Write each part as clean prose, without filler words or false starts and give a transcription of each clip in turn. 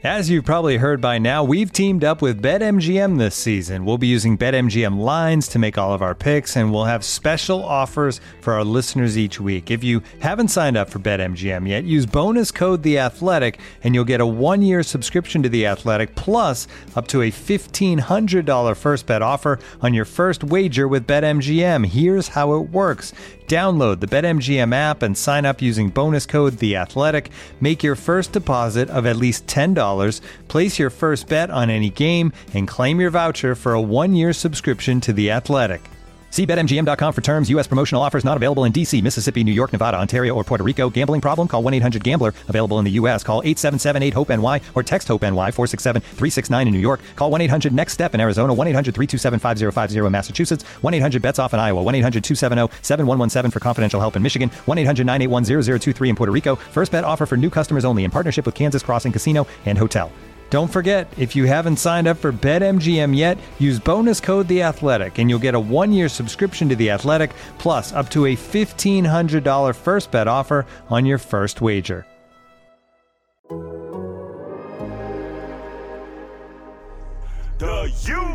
As you've probably heard by now, we've teamed up with BetMGM this season. We'll be using BetMGM lines to make all of our picks, and we'll have special offers for our listeners each week. If you haven't signed up for BetMGM yet, use bonus code The Athletic, and you'll get a 1-year subscription to The Athletic, plus up to a $1,500 first bet offer on your first wager with BetMGM. Here's how it works. Download the BetMGM app and sign up using bonus code The Athletic. Make your first deposit of at least $10. Place your first bet on any game and claim your voucher for a 1-year subscription to The Athletic. See BetMGM.com for terms. U.S. promotional offers not available in D.C., Mississippi, New York, Nevada, Ontario, or Puerto Rico. Gambling problem? Call 1-800-GAMBLER. Available in the U.S. Call 877-8-HOPE-NY or text HOPE-NY 467-369 in New York. Call 1-800-NEXT-STEP in Arizona. 1-800-327-5050 in Massachusetts. 1-800-BETS-OFF in Iowa. 1-800-270-7117 for confidential help in Michigan. 1-800-981-0023 in Puerto Rico. First bet offer for new customers only in partnership with Kansas Crossing Casino and Hotel. Don't forget, if you haven't signed up for BetMGM yet, use bonus code The Athletic, and you'll get a 1-year subscription to The Athletic, plus up to a $1,500 first bet offer on your first wager. The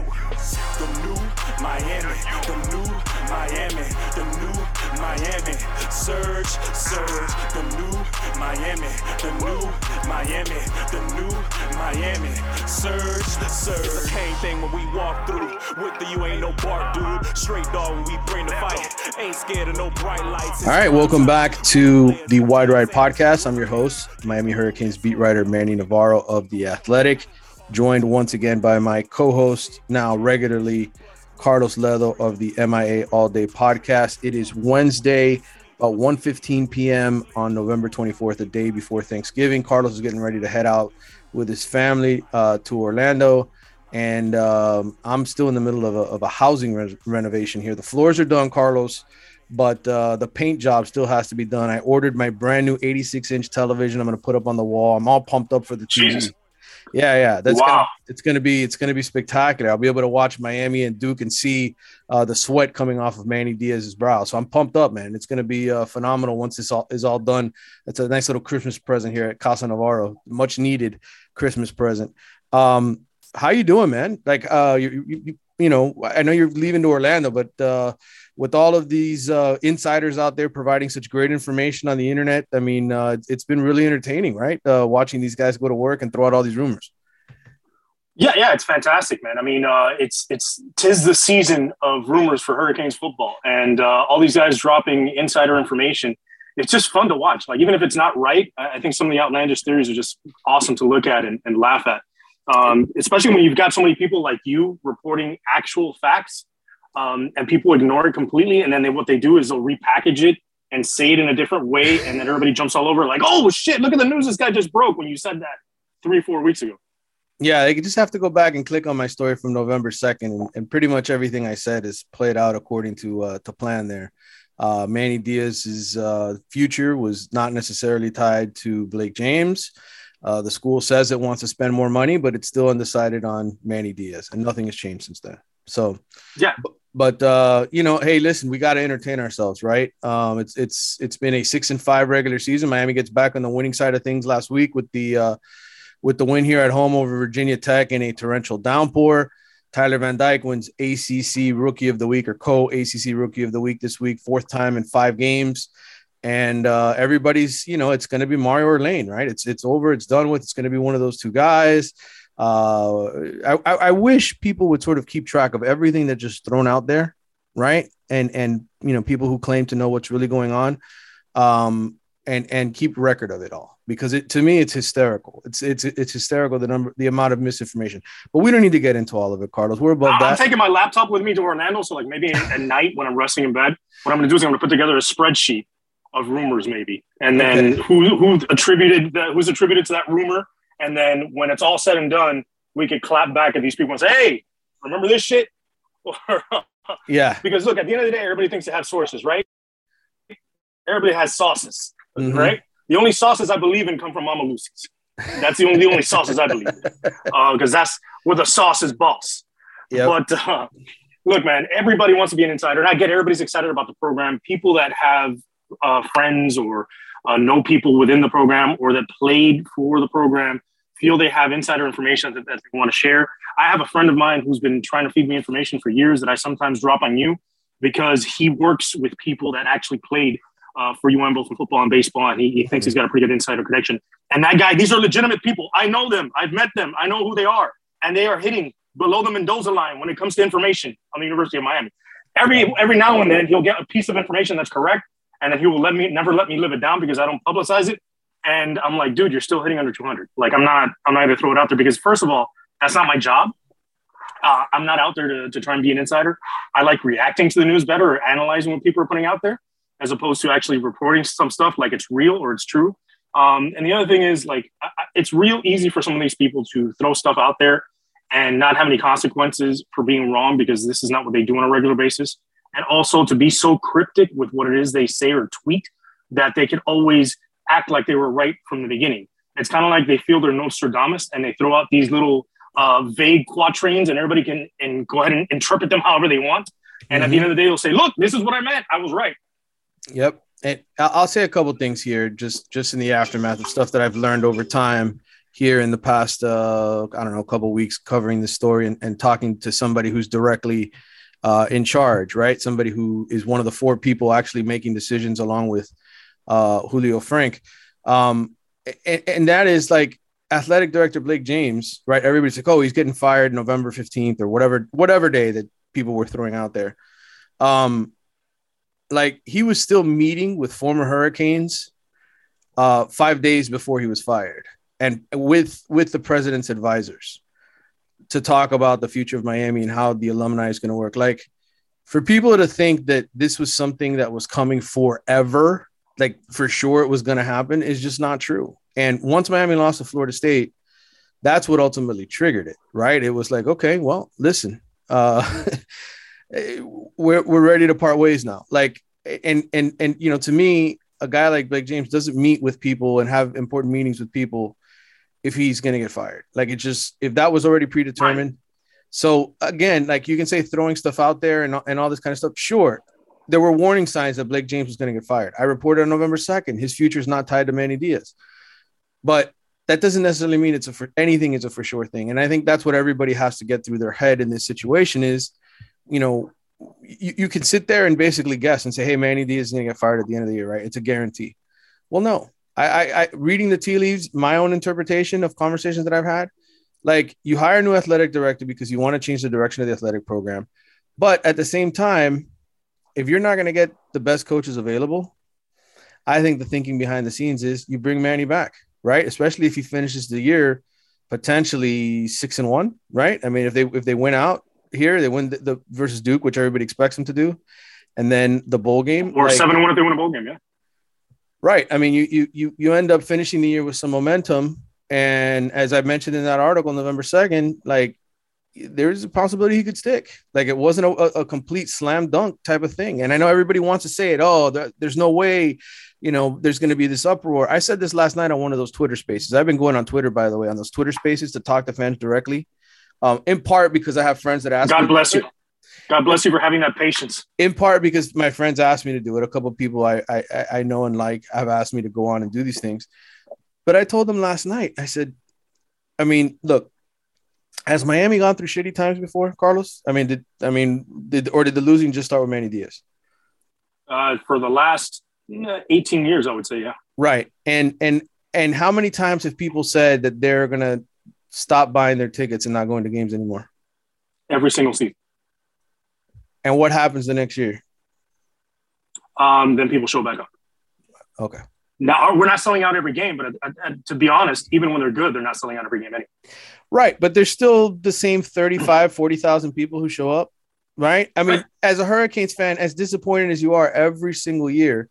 new Miami, the new Miami, the new Miami, surge, the new Miami, the new Miami, the new Miami, surge. It's a Kane thing when we walk through. With the you ain't no bark, dude. Straight dog when we bring the fight. Ain't scared of no bright lights. All right, welcome back to the Wide Right Podcast. I'm your host, Miami Hurricanes beat writer Manny Navarro of The Athletic. Joined once again by my co-host, now regularly, Carlos Ledo of the MIA All Day Podcast. It is Wednesday, about 1:15 p.m. on November 24th, the day before Thanksgiving. Carlos is getting ready to head out with his family to Orlando, and I'm still in the middle of a housing renovation here. The floors are done, Carlos, but the paint job still has to be done. I ordered my brand new 86-inch television I'm going to put up on the wall. I'm all pumped up for the TV. Jesus. Yeah. Wow. It's gonna be spectacular. I'll be able to watch Miami and Duke and see the sweat coming off of Manny Diaz's brow. So I'm pumped up, man. It's gonna be phenomenal once this is all done. It's a nice little Christmas present here at Casa Navarro. Much needed Christmas present. How you doing, man? Like you know, I know you're leaving to Orlando, but with all of these insiders out there providing such great information on the internet, I mean, it's been really entertaining, right? Watching these guys go to work and throw out all these rumors. Yeah, it's fantastic, man. I mean, tis the season of rumors for Hurricanes football, and all these guys dropping insider information. It's just fun to watch. Like, even if it's not right, I think some of the outlandish theories are just awesome to look at and laugh at. Especially when you've got so many people like you reporting actual facts. And people ignore it completely. And then what they do is they'll repackage it and say it in a different way. And then everybody jumps all over like, oh, shit, look at the news this guy just broke when you said that 3 or 4 weeks ago. Yeah, they just have to go back and click on my story from November 2nd. And pretty much everything I said is played out according to plan there. Manny Diaz's future was not necessarily tied to Blake James. The school says it wants to spend more money, but it's still undecided on Manny Diaz. And nothing has changed since then. So, yeah. But you know, hey, listen, we got to entertain ourselves, right? It's been a 6-5 regular season. Miami gets back on the winning side of things last week with the win here at home over Virginia Tech in a torrential downpour. Tyler Van Dyke wins ACC Rookie of the Week or co-ACC Rookie of the Week this week, 4th time in 5 games. And everybody's, you know, it's going to be Mario or Lane, right? It's over. It's done with. It's going to be one of those two guys. I wish people would sort of keep track of everything that's just thrown out there, right? And you know, people who claim to know what's really going on, and keep record of it all, because to me it's hysterical. It's hysterical, the amount of misinformation. But we don't need to get into all of it, Carlos. We're above that. I'm taking my laptop with me to Orlando, so like maybe at night when I'm resting in bed, what I'm going to do is I'm going to put together a spreadsheet of rumors, maybe, and then who's attributed to that rumor. And then when it's all said and done, we could clap back at these people and say, hey, remember this shit? Yeah. Because look, at the end of the day, everybody thinks they have sources, right? Everybody has sauces, right? The only sauces I believe in come from Mama Lucy's. That's the only sauces I believe in. Because that's where the sauce is boss. Yep. But look, man, everybody wants to be an insider. And I get everybody's excited about the program. People that have friends or know people within the program or that played for the program feel they have insider information that they want to share. I have a friend of mine who's been trying to feed me information for years that I sometimes drop on you because he works with people that actually played for UM both in football and baseball, and he thinks he's got a pretty good insider connection. And that guy, these are legitimate people. I know them. I've met them. I know who they are. And they are hitting below the Mendoza line when it comes to information on the University of Miami. Every now and then he'll get a piece of information that's correct, and then he will never let me live it down because I don't publicize it. And I'm like, dude, you're still hitting under 200. Like, I'm not going to throw it out there because, first of all, that's not my job. I'm not out there to try and be an insider. I like reacting to the news better or analyzing what people are putting out there as opposed to actually reporting some stuff like it's real or it's true. And the other thing is, like, it's real easy for some of these people to throw stuff out there and not have any consequences for being wrong because this is not what they do on a regular basis. And also to be so cryptic with what it is they say or tweet that they can always act like they were right from the beginning. It's kind of like they feel they're Nostradamus and they throw out these little vague quatrains and everybody can go ahead and interpret them however they want. And at the end of the day, they'll say, look, this is what I meant. I was right. Yep. And I'll say a couple things here, just in the aftermath of stuff that I've learned over time here in the past, couple weeks covering this story and talking to somebody who's directly in charge, right? Somebody who is one of the 4 people actually making decisions along with Julio Frank. And that is like athletic director Blake James, right? Everybody's like, oh, he's getting fired November 15th or whatever day that people were throwing out there. Like he was still meeting with former Hurricanes 5 days before he was fired and with the president's advisors to talk about the future of Miami and how the alumni is going to work. Like for people to think that this was something that was coming forever, like for sure it was going to happen is just not true. And once Miami lost to Florida State, that's what ultimately triggered it, right? It was like, okay, well, listen, we're ready to part ways now. Like, and you know, to me, a guy like Blake James doesn't meet with people and have important meetings with people if he's going to get fired. Like it just, if that was already predetermined. So again, like you can say throwing stuff out there and all this kind of stuff. Sure. There were warning signs that Blake James was going to get fired. I reported on November 2nd, his future is not tied to Manny Diaz, but that doesn't necessarily mean it's anything is a for sure thing. And I think that's what everybody has to get through their head in this situation is, you know, you could sit there and basically guess and say, hey, Manny Diaz is going to get fired at the end of the year, right? It's a guarantee. Well, no, I reading the tea leaves, my own interpretation of conversations that I've had, like you hire a new athletic director because you want to change the direction of the athletic program. But at the same time, if you're not going to get the best coaches available, I think the thinking behind the scenes is you bring Manny back, right? Especially if he finishes the year potentially 6-1, right? I mean, if they win out here, they win the versus Duke, which everybody expects them to do, and then the bowl game, or 7-1 if they win a bowl game, yeah. Right. I mean, you end up finishing the year with some momentum, and as I mentioned in that article, November 2nd, like there's a possibility he could stick. Like it wasn't a complete slam dunk type of thing. And I know everybody wants to say it. Oh, there's no way, you know, there's going to be this uproar. I said this last night on one of those Twitter spaces. I've been going on Twitter, by the way, on those Twitter spaces to talk to fans directly. In part because I have friends that ask. God bless you. God bless you for having that patience. In part because my friends asked me to do it. A couple of people I know and like have asked me to go on and do these things. But I told them last night, I said, I mean, look, has Miami gone through shitty times before, Carlos? I mean, did the losing just start with Manny Diaz? For the last 18 years, I would say, yeah. Right. And how many times have people said that they're going to stop buying their tickets and not going to games anymore? Every single season. And what happens the next year? Then people show back up. Okay. Now, we're not selling out every game, but to be honest, even when they're good, they're not selling out every game anyway. Right, but there's still the same 35, 40,000 people who show up, right? I mean, as a Hurricanes fan, as disappointed as you are every single year,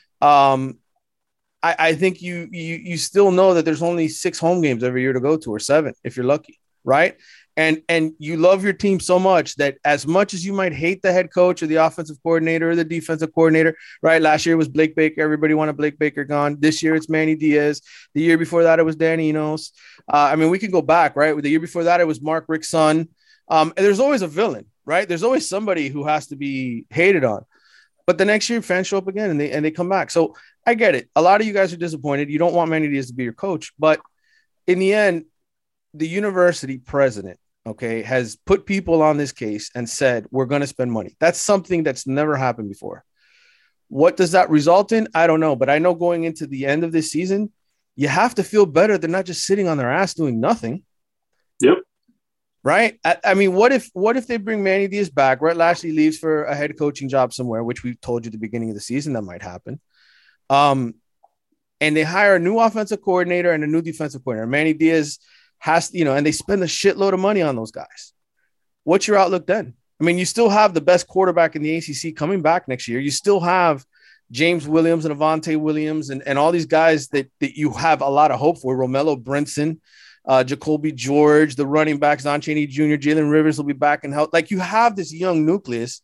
I think you still know that there's only 6 home games every year to go to, or 7 if you're lucky, right? And you love your team so much that as much as you might hate the head coach or the offensive coordinator or the defensive coordinator, right? Last year it was Blake Baker. Everybody wanted Blake Baker gone. This year it's Manny Diaz. The year before that it was Dan Enos. I mean, we can go back, right? The year before that it was Mark Rickson. And there's always a villain, right? There's always somebody who has to be hated on. But the next year fans show up again and they come back. So I get it. A lot of you guys are disappointed. You don't want Manny Diaz to be your coach, but in the end, the university president, okay, has put people on this case and said, we're going to spend money. That's something that's never happened before. What does that result in? I don't know. But I know going into the end of this season, you have to feel better than not just sitting on their ass doing nothing. Yep. Right. I mean, what if they bring Manny Diaz back? Rhett Lashley leaves for a head coaching job somewhere, which we told you at the beginning of the season that might happen. And they hire a new offensive coordinator and a new defensive coordinator. Manny Diaz has, and they spend a shitload of money on those guys. What's your outlook then? I mean, you still have the best quarterback in the ACC coming back next year. You still have James Williams and Avante Williams and all these guys that you have a lot of hope for. Romello Brinson, Jacoby George, the running backs, Don Chaney Jr., Jalen Rivers will be back in health. Like, you have this young nucleus.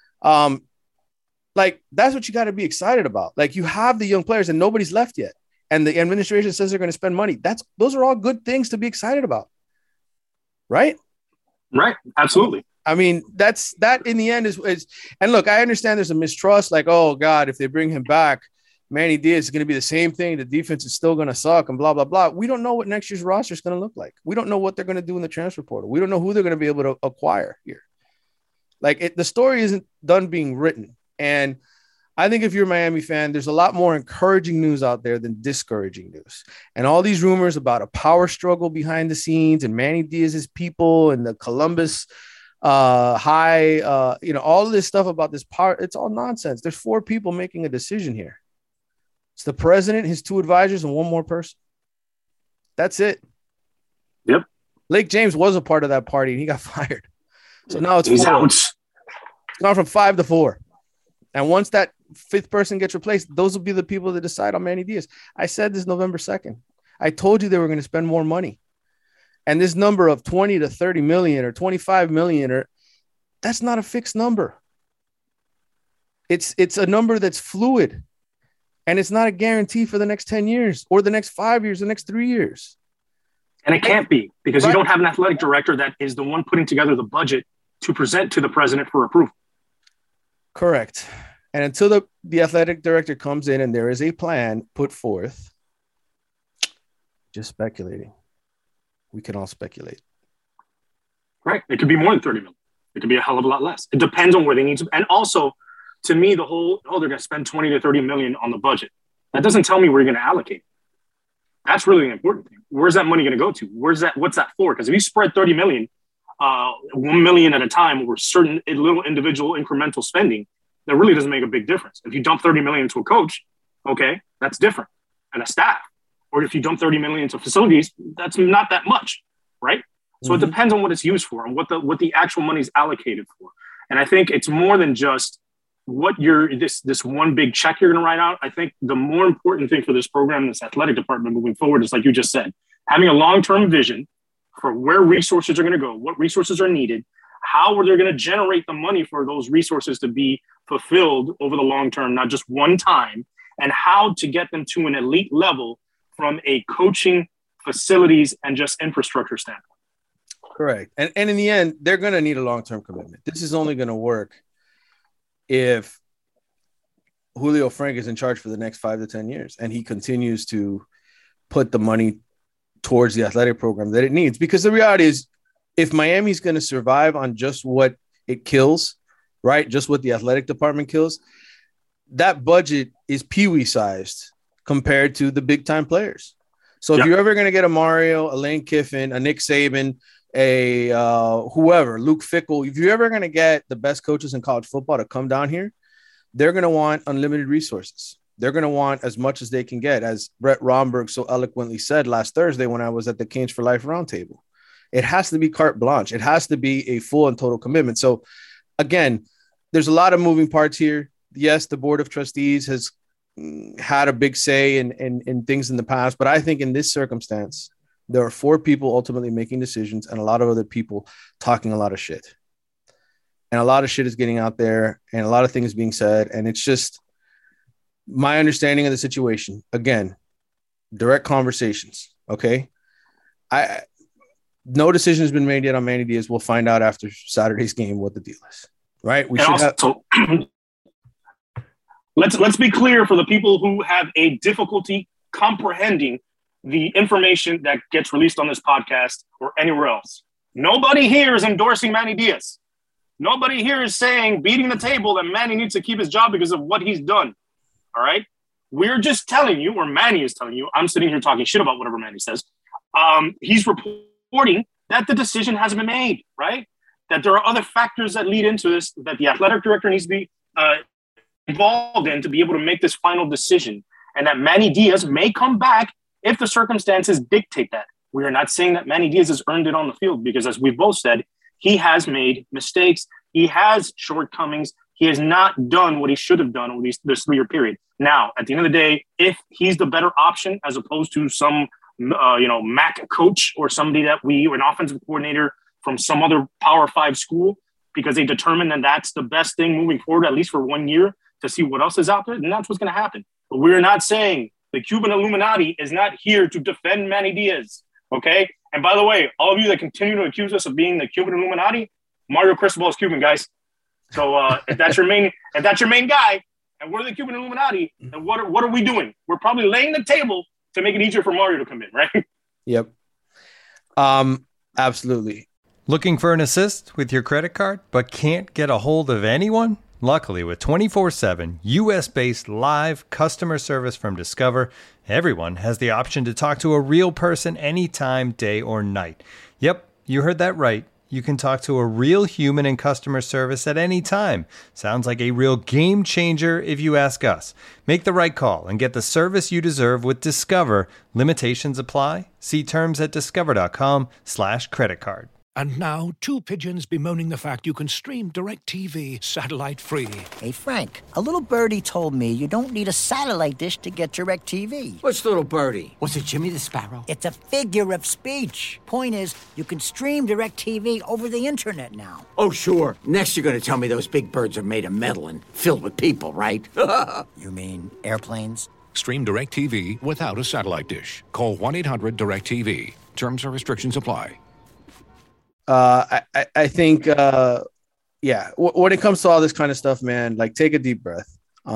Like, that's what you got to be excited about. Like, you have the young players and nobody's left yet. And the administration says they're going to spend money. Those are all good things to be excited about. Right? Right. Absolutely. I mean, that in the end is, and look, I understand there's a mistrust, like, oh God, if they bring him back, Manny Diaz is going to be the same thing. The defense is still going to suck and blah, blah, blah. We don't know what next year's roster is going to look like. We don't know what they're going to do in the transfer portal. We don't know who they're going to be able to acquire here. Like, the story isn't done being written. And I think if you're a Miami fan, there's a lot more encouraging news out there than discouraging news. And all these rumors about a power struggle behind the scenes and Manny Diaz's people and the Columbus high, all of this stuff about this power, it's all nonsense. There's 4 people making a decision here. It's the president, his 2 advisors, and 1 more person. That's it. Yep. Lake James was a part of that party and he got fired. So now it's He's 4. out. It's gone from 5 to 4. And once that 5th person gets replaced, those will be the people that decide on Manny Diaz. I said this November 2nd. I told you they were going to spend more money. And this number of 20 to 30 million or 25 million, that's not a fixed number. It's a number that's fluid. And it's not a guarantee for the next 10 years or the next 5 years, the next 3 years. And it can't be, because you don't have an athletic director that is the one putting together the budget to present to the president for approval. Correct. And until the athletic director comes in and there is a plan put forth, just speculating. We can all speculate. Right. It could be more than 30 million. It could be a hell of a lot less. It depends on where they need to. And also, to me, the whole, they're going to spend 20 to 30 million on the budget. That doesn't tell me where you're going to allocate. That's really the important thing. Where's that money going to go to? What's that for? Because if you spread 30 million, 1 million at a time over certain little individual incremental spending, that really doesn't make a big difference. If you dump 30 million into a coach, okay, that's different. And a staff. Or if you dump 30 million into facilities, that's not that much, right? So it depends on what it's used for and what the actual money is allocated for. And I think it's more than just what this one big check you're going to write out. I think the more important thing for this program, this athletic department moving forward, is, like you just said, having a long-term vision for where resources are going to go, what resources are needed, how are they going to generate the money for those resources to be fulfilled over the long term, not just one time, and how to get them to an elite level from a coaching, facilities, and just infrastructure standpoint. Correct. And in the end, they're going to need a long-term commitment. This is only going to work if Julio Frank is in charge for the next 5 to 10 years and he continues to put the money towards the athletic program that it needs. Because the reality is, if Miami's going to survive on just what it kills, right, just what the athletic department kills, that budget is peewee sized compared to the big time players. So if you're ever going to get a Mario, a Lane Kiffin, a Nick Saban, a whoever, Luke Fickell, if you're ever going to get the best coaches in college football to come down here, they're going to want unlimited resources. They're going to want as much as they can get, as Brett Romberg so eloquently said last Thursday when I was at the Canes for Life roundtable. It has to be carte blanche. It has to be a full and total commitment. So again, there's a lot of moving parts here. Yes, the Board of Trustees has had a big say in things in the past, but I think in this circumstance, there are 4 people ultimately making decisions and a lot of other people talking a lot of shit. And a lot of shit is getting out there and a lot of things being said. And it's just my understanding of the situation. Again, direct conversations. Okay. No decision has been made yet on Manny Diaz. We'll find out after Saturday's game what the deal is. Right. Let's be clear for the people who have a difficulty comprehending the information that gets released on this podcast or anywhere else. Nobody here is endorsing Manny Diaz. Nobody here is saying, beating the table, that Manny needs to keep his job because of what he's done. All right? We're just telling you, or Manny is telling you, I'm sitting here talking shit about whatever Manny says. He's reporting that the decision hasn't been made, right? That there are other factors that lead into this, that the athletic director needs to be involved in to be able to make this final decision. And that Manny Diaz may come back if the circumstances dictate that. We are not saying that Manny Diaz has earned it on the field because, as we've both said, he has made mistakes. He has shortcomings. He has not done what he should have done over this 3-year period. Now, at the end of the day, if he's the better option as opposed to some, MAC coach or somebody or an offensive coordinator from some other Power 5 school, because they determine that that's the best thing moving forward, at least for 1 year, to see what else is out there, then that's what's going to happen. But we're not saying the Cuban Illuminati is not here to defend Manny Diaz, okay? And by the way, all of you that continue to accuse us of being the Cuban Illuminati, Mario Cristobal is Cuban, guys. So if that's your main guy, and we're the Cuban Illuminati, then what are we doing? We're probably laying the table to make it easier for Mario to come in, right? Yep. Absolutely. Looking for an assist with your credit card, but can't get a hold of anyone? Luckily, with 24/7 U.S.-based live customer service from Discover, everyone has the option to talk to a real person anytime, day or night. Yep, you heard that right. You can talk to a real human in customer service at any time. Sounds like a real game changer if you ask us. Make the right call and get the service you deserve with Discover. Limitations apply. See terms at discover.com/creditcard. And now, two pigeons bemoaning the fact you can stream DirecTV satellite-free. Hey, Frank, a little birdie told me you don't need a satellite dish to get DirecTV. Which little birdie? Was it Jimmy the Sparrow? It's a figure of speech. Point is, you can stream DirecTV over the internet now. Oh, sure. Next you're going to tell me those big birds are made of metal and filled with people, right? You mean airplanes? Stream DirecTV without a satellite dish. Call 1-800-DirecTV. Terms and restrictions apply. I think, when it comes to all this kind of stuff, man, like, take a deep breath.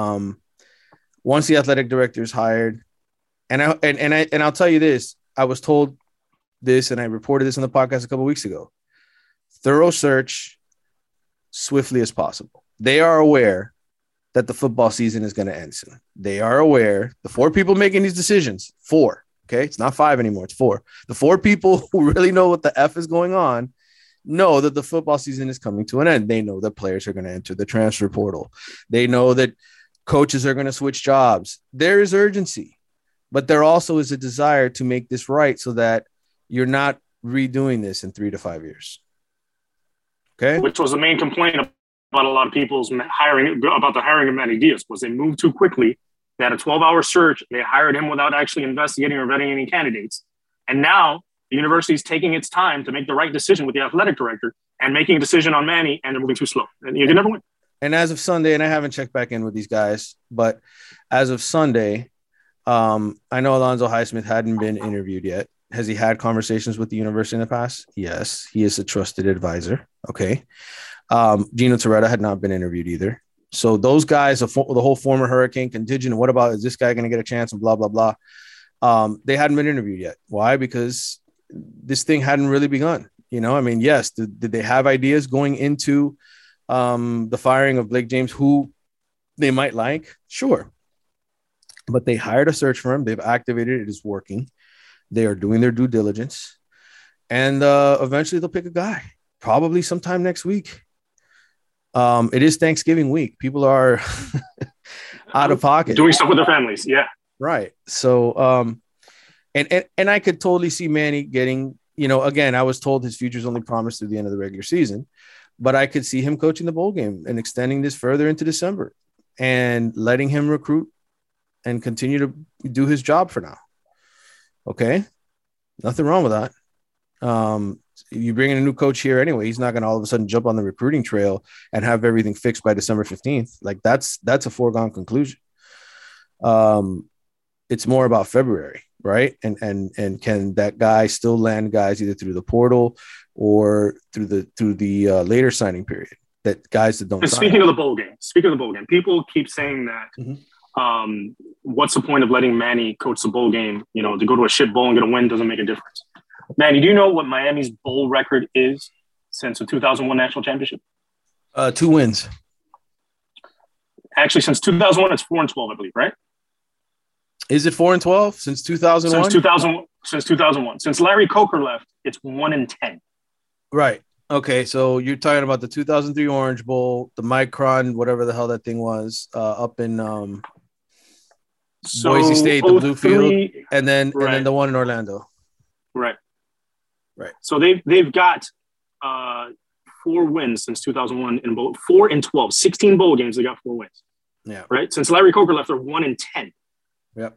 Once the athletic director is hired, and I'll tell you this, I was told this, and I reported this on the podcast a couple of weeks ago. Thorough search, swiftly as possible. They are aware that the football season is going to end soon. They are aware, the 4 people making these decisions, 4. Okay, it's not 5 anymore, it's 4. The 4 people who really know what the F is going on know that the football season is coming to an end. They know that players are going to enter the transfer portal. They know that coaches are going to switch jobs. There is urgency, but there also is a desire to make this right so that you're not redoing this in 3 to 5 years. Okay. Which was the main complaint about a lot of people's hiring of Manny Diaz, was they moved too quickly. They had a 12-hour search. They hired him without actually investigating or vetting any candidates. And now the university is taking its time to make the right decision with the athletic director and making a decision on Manny, and they're moving too slow. And you can never win. And as of Sunday, and I haven't checked back in with these guys, but as of Sunday, I know Alonzo Highsmith hadn't been interviewed yet. Has he had conversations with the university in the past? Yes. He is a trusted advisor. Okay. Gino Torretta had not been interviewed either. So those guys, the whole former Hurricane contingent, what about, is this guy going to get a chance and blah, blah, blah. They hadn't been interviewed yet. Why? Because this thing hadn't really begun. You know, I mean, yes. Did they have ideas going into the firing of Blake James, who they might like? Sure. But they hired a search firm. They've activated it. It is working. They are doing their due diligence. And eventually they'll pick a guy, probably sometime next week. It is Thanksgiving week. People are out of pocket. Doing stuff with their families. Yeah. Right. So, and I could totally see Manny getting, again, I was told his future's only promised through the end of the regular season, but I could see him coaching the bowl game and extending this further into December and letting him recruit and continue to do his job for now. Okay. Nothing wrong with that. You bring in a new coach here anyway, he's not going to all of a sudden jump on the recruiting trail and have everything fixed by December 15th. Like that's a foregone conclusion. It's more about February, right? And can that guy still land guys either through the portal or through the later signing period, that guys that don't sign. Speaking of the bowl game, people keep saying that what's the point of letting Manny coach the bowl game? You know, to go to a shit bowl and get a win doesn't make a difference. Manny, do you know what Miami's bowl record is since the 2001 national championship? 2 wins. Actually, since 2001, it's 4-12, I believe, right? Is it 4-12 since 2001? Since 2001. Since Larry Coker left, it's 1-10. Right. Okay, so you're talking about the 2003 Orange Bowl, the Micron, whatever the hell that thing was, up in Boise State, the Blue Field, and then the one in Orlando. Right. Right. So they've got 4 wins since 2001 in bowl, 4-12, 16 bowl games. They got 4 wins. Yeah. Right. Since Larry Coker left, they're 1-10. Yep.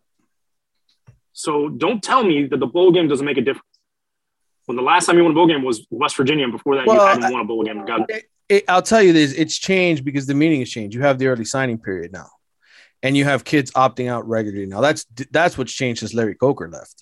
So don't tell me that the bowl game doesn't make a difference. When the last time you won a bowl game was West Virginia, and before that you hadn't won a bowl game. I'll tell you this: it's changed because the meaning has changed. You have the early signing period now, and you have kids opting out regularly now. That's what's changed since Larry Coker left.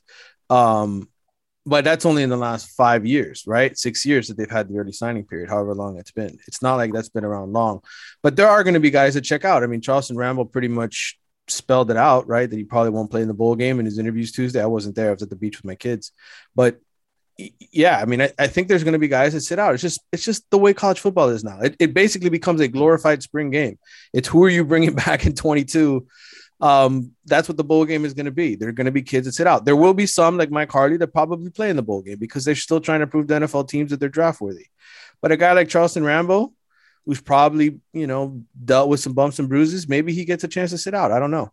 But that's only in the last 5 years, right? 6 years that they've had the early signing period, however long it's been. It's not like that's been around long. But there are going to be guys that check out. I mean, Charleston Rambo pretty much spelled it out, right? That he probably won't play in the bowl game in his interviews Tuesday. I wasn't there. I was at the beach with my kids. But yeah, I mean, I think there's going to be guys that sit out. It's just the way college football is now. It basically becomes a glorified spring game. It's who are you bringing back in 22? That's what the bowl game is going to be. There are going to be kids that sit out. There will be some like Mike Harley that probably play in the bowl game because they're still trying to prove to NFL teams that they're draft worthy. But a guy like Charleston Rambo, who's probably, dealt with some bumps and bruises, maybe he gets a chance to sit out. I don't know.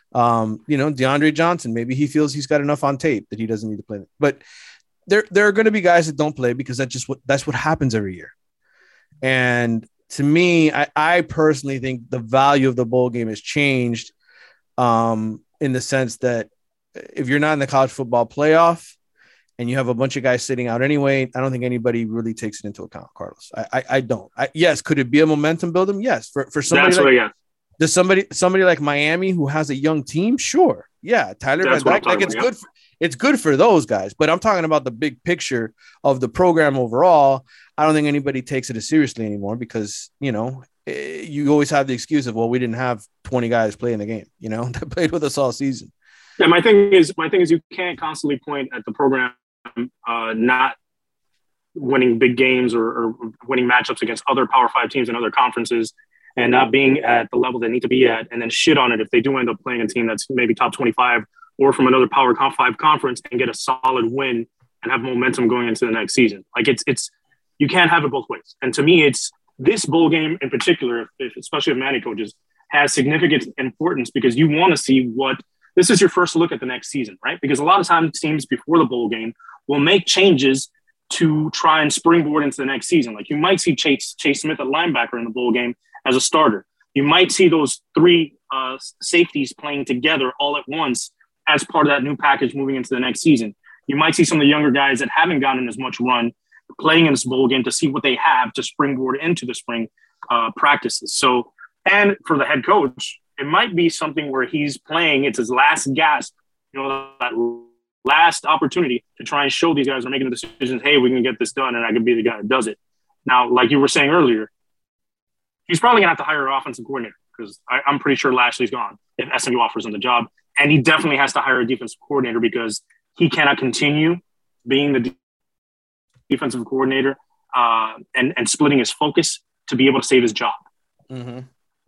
DeAndre Johnson, maybe he feels he's got enough on tape that he doesn't need to play. But there are going to be guys that don't play because that's what happens every year. And to me, I personally think the value of the bowl game has changed in the sense that if you're not in the college football playoff and you have a bunch of guys sitting out anyway, I don't think anybody really takes it into account, Carlos. I don't. Yes, could it be a momentum builder? Yes. For somebody does somebody like Miami who has a young team? Sure. Yeah. Tyler Van Dyke, like it's good for those guys, but I'm talking about the big picture of the program overall. I don't think anybody takes it as seriously anymore because, you always have the excuse of, well, we didn't have 20 guys playing the game, that played with us all season. Yeah. My thing is you can't constantly point at the program not winning big games or winning matchups against other Power 5 teams and other conferences and not being at the level they need to be at, and then shit on it if they do end up playing a team that's maybe top 25 or from another Power 5 conference and get a solid win and have momentum going into the next season. Like it's you can't have it both ways. And to me, it's this bowl game in particular, especially if Manny coaches, has significant importance because you want to see this is your first look at the next season, right? Because a lot of times teams before the bowl game will make changes to try and springboard into the next season. Like you might see Chase Smith at linebacker in the bowl game as a starter. You might see those 3 safeties playing together all at once as part of that new package moving into the next season. You might see some of the younger guys that haven't gotten as much run playing in this bowl game to see what they have to springboard into the spring practices. So, and for the head coach, it might be something where he's playing, it's his last gasp, that last opportunity to try and show these guys are making the decisions, hey, we can get this done and I can be the guy that does it. Now, like you were saying earlier, he's probably going to have to hire an offensive coordinator because I'm pretty sure Lashley's gone if SMU offers him the job. And he definitely has to hire a defensive coordinator because he cannot continue being the defensive coordinator and splitting his focus to be able to save his job. Mm-hmm.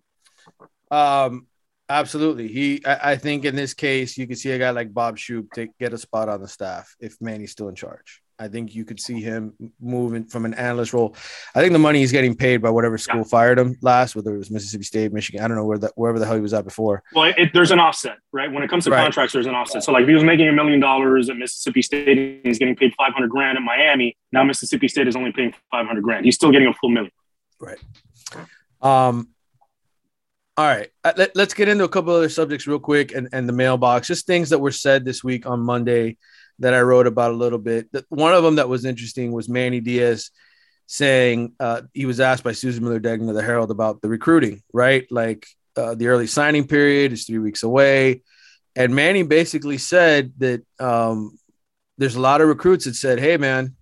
Absolutely. I think in this case, you could see a guy like Bob Shoop get a spot on the staff if Manny's still in charge. I think you could see him moving from an analyst role. I think the money he's getting paid by whatever school fired him last, whether it was Mississippi State, Michigan, I don't know wherever the hell he was at before. Well, there's an offset, right? When it comes to contracts, there's an offset. So like if he was making $1 million at Mississippi State and he's getting paid $500,000 at Miami, now Mississippi State is only paying $500,000. He's still getting a full $1 million. Right. All right. Let's get into a couple other subjects real quick and the mailbox, just things that were said this week on Monday that I wrote about a little bit. One of them that was interesting was Manny Diaz saying he was asked by Susan Miller-Degnan of the Herald about the recruiting, right? Like the early signing period is 3 weeks away. And Manny basically said that there's a lot of recruits that said, hey, man,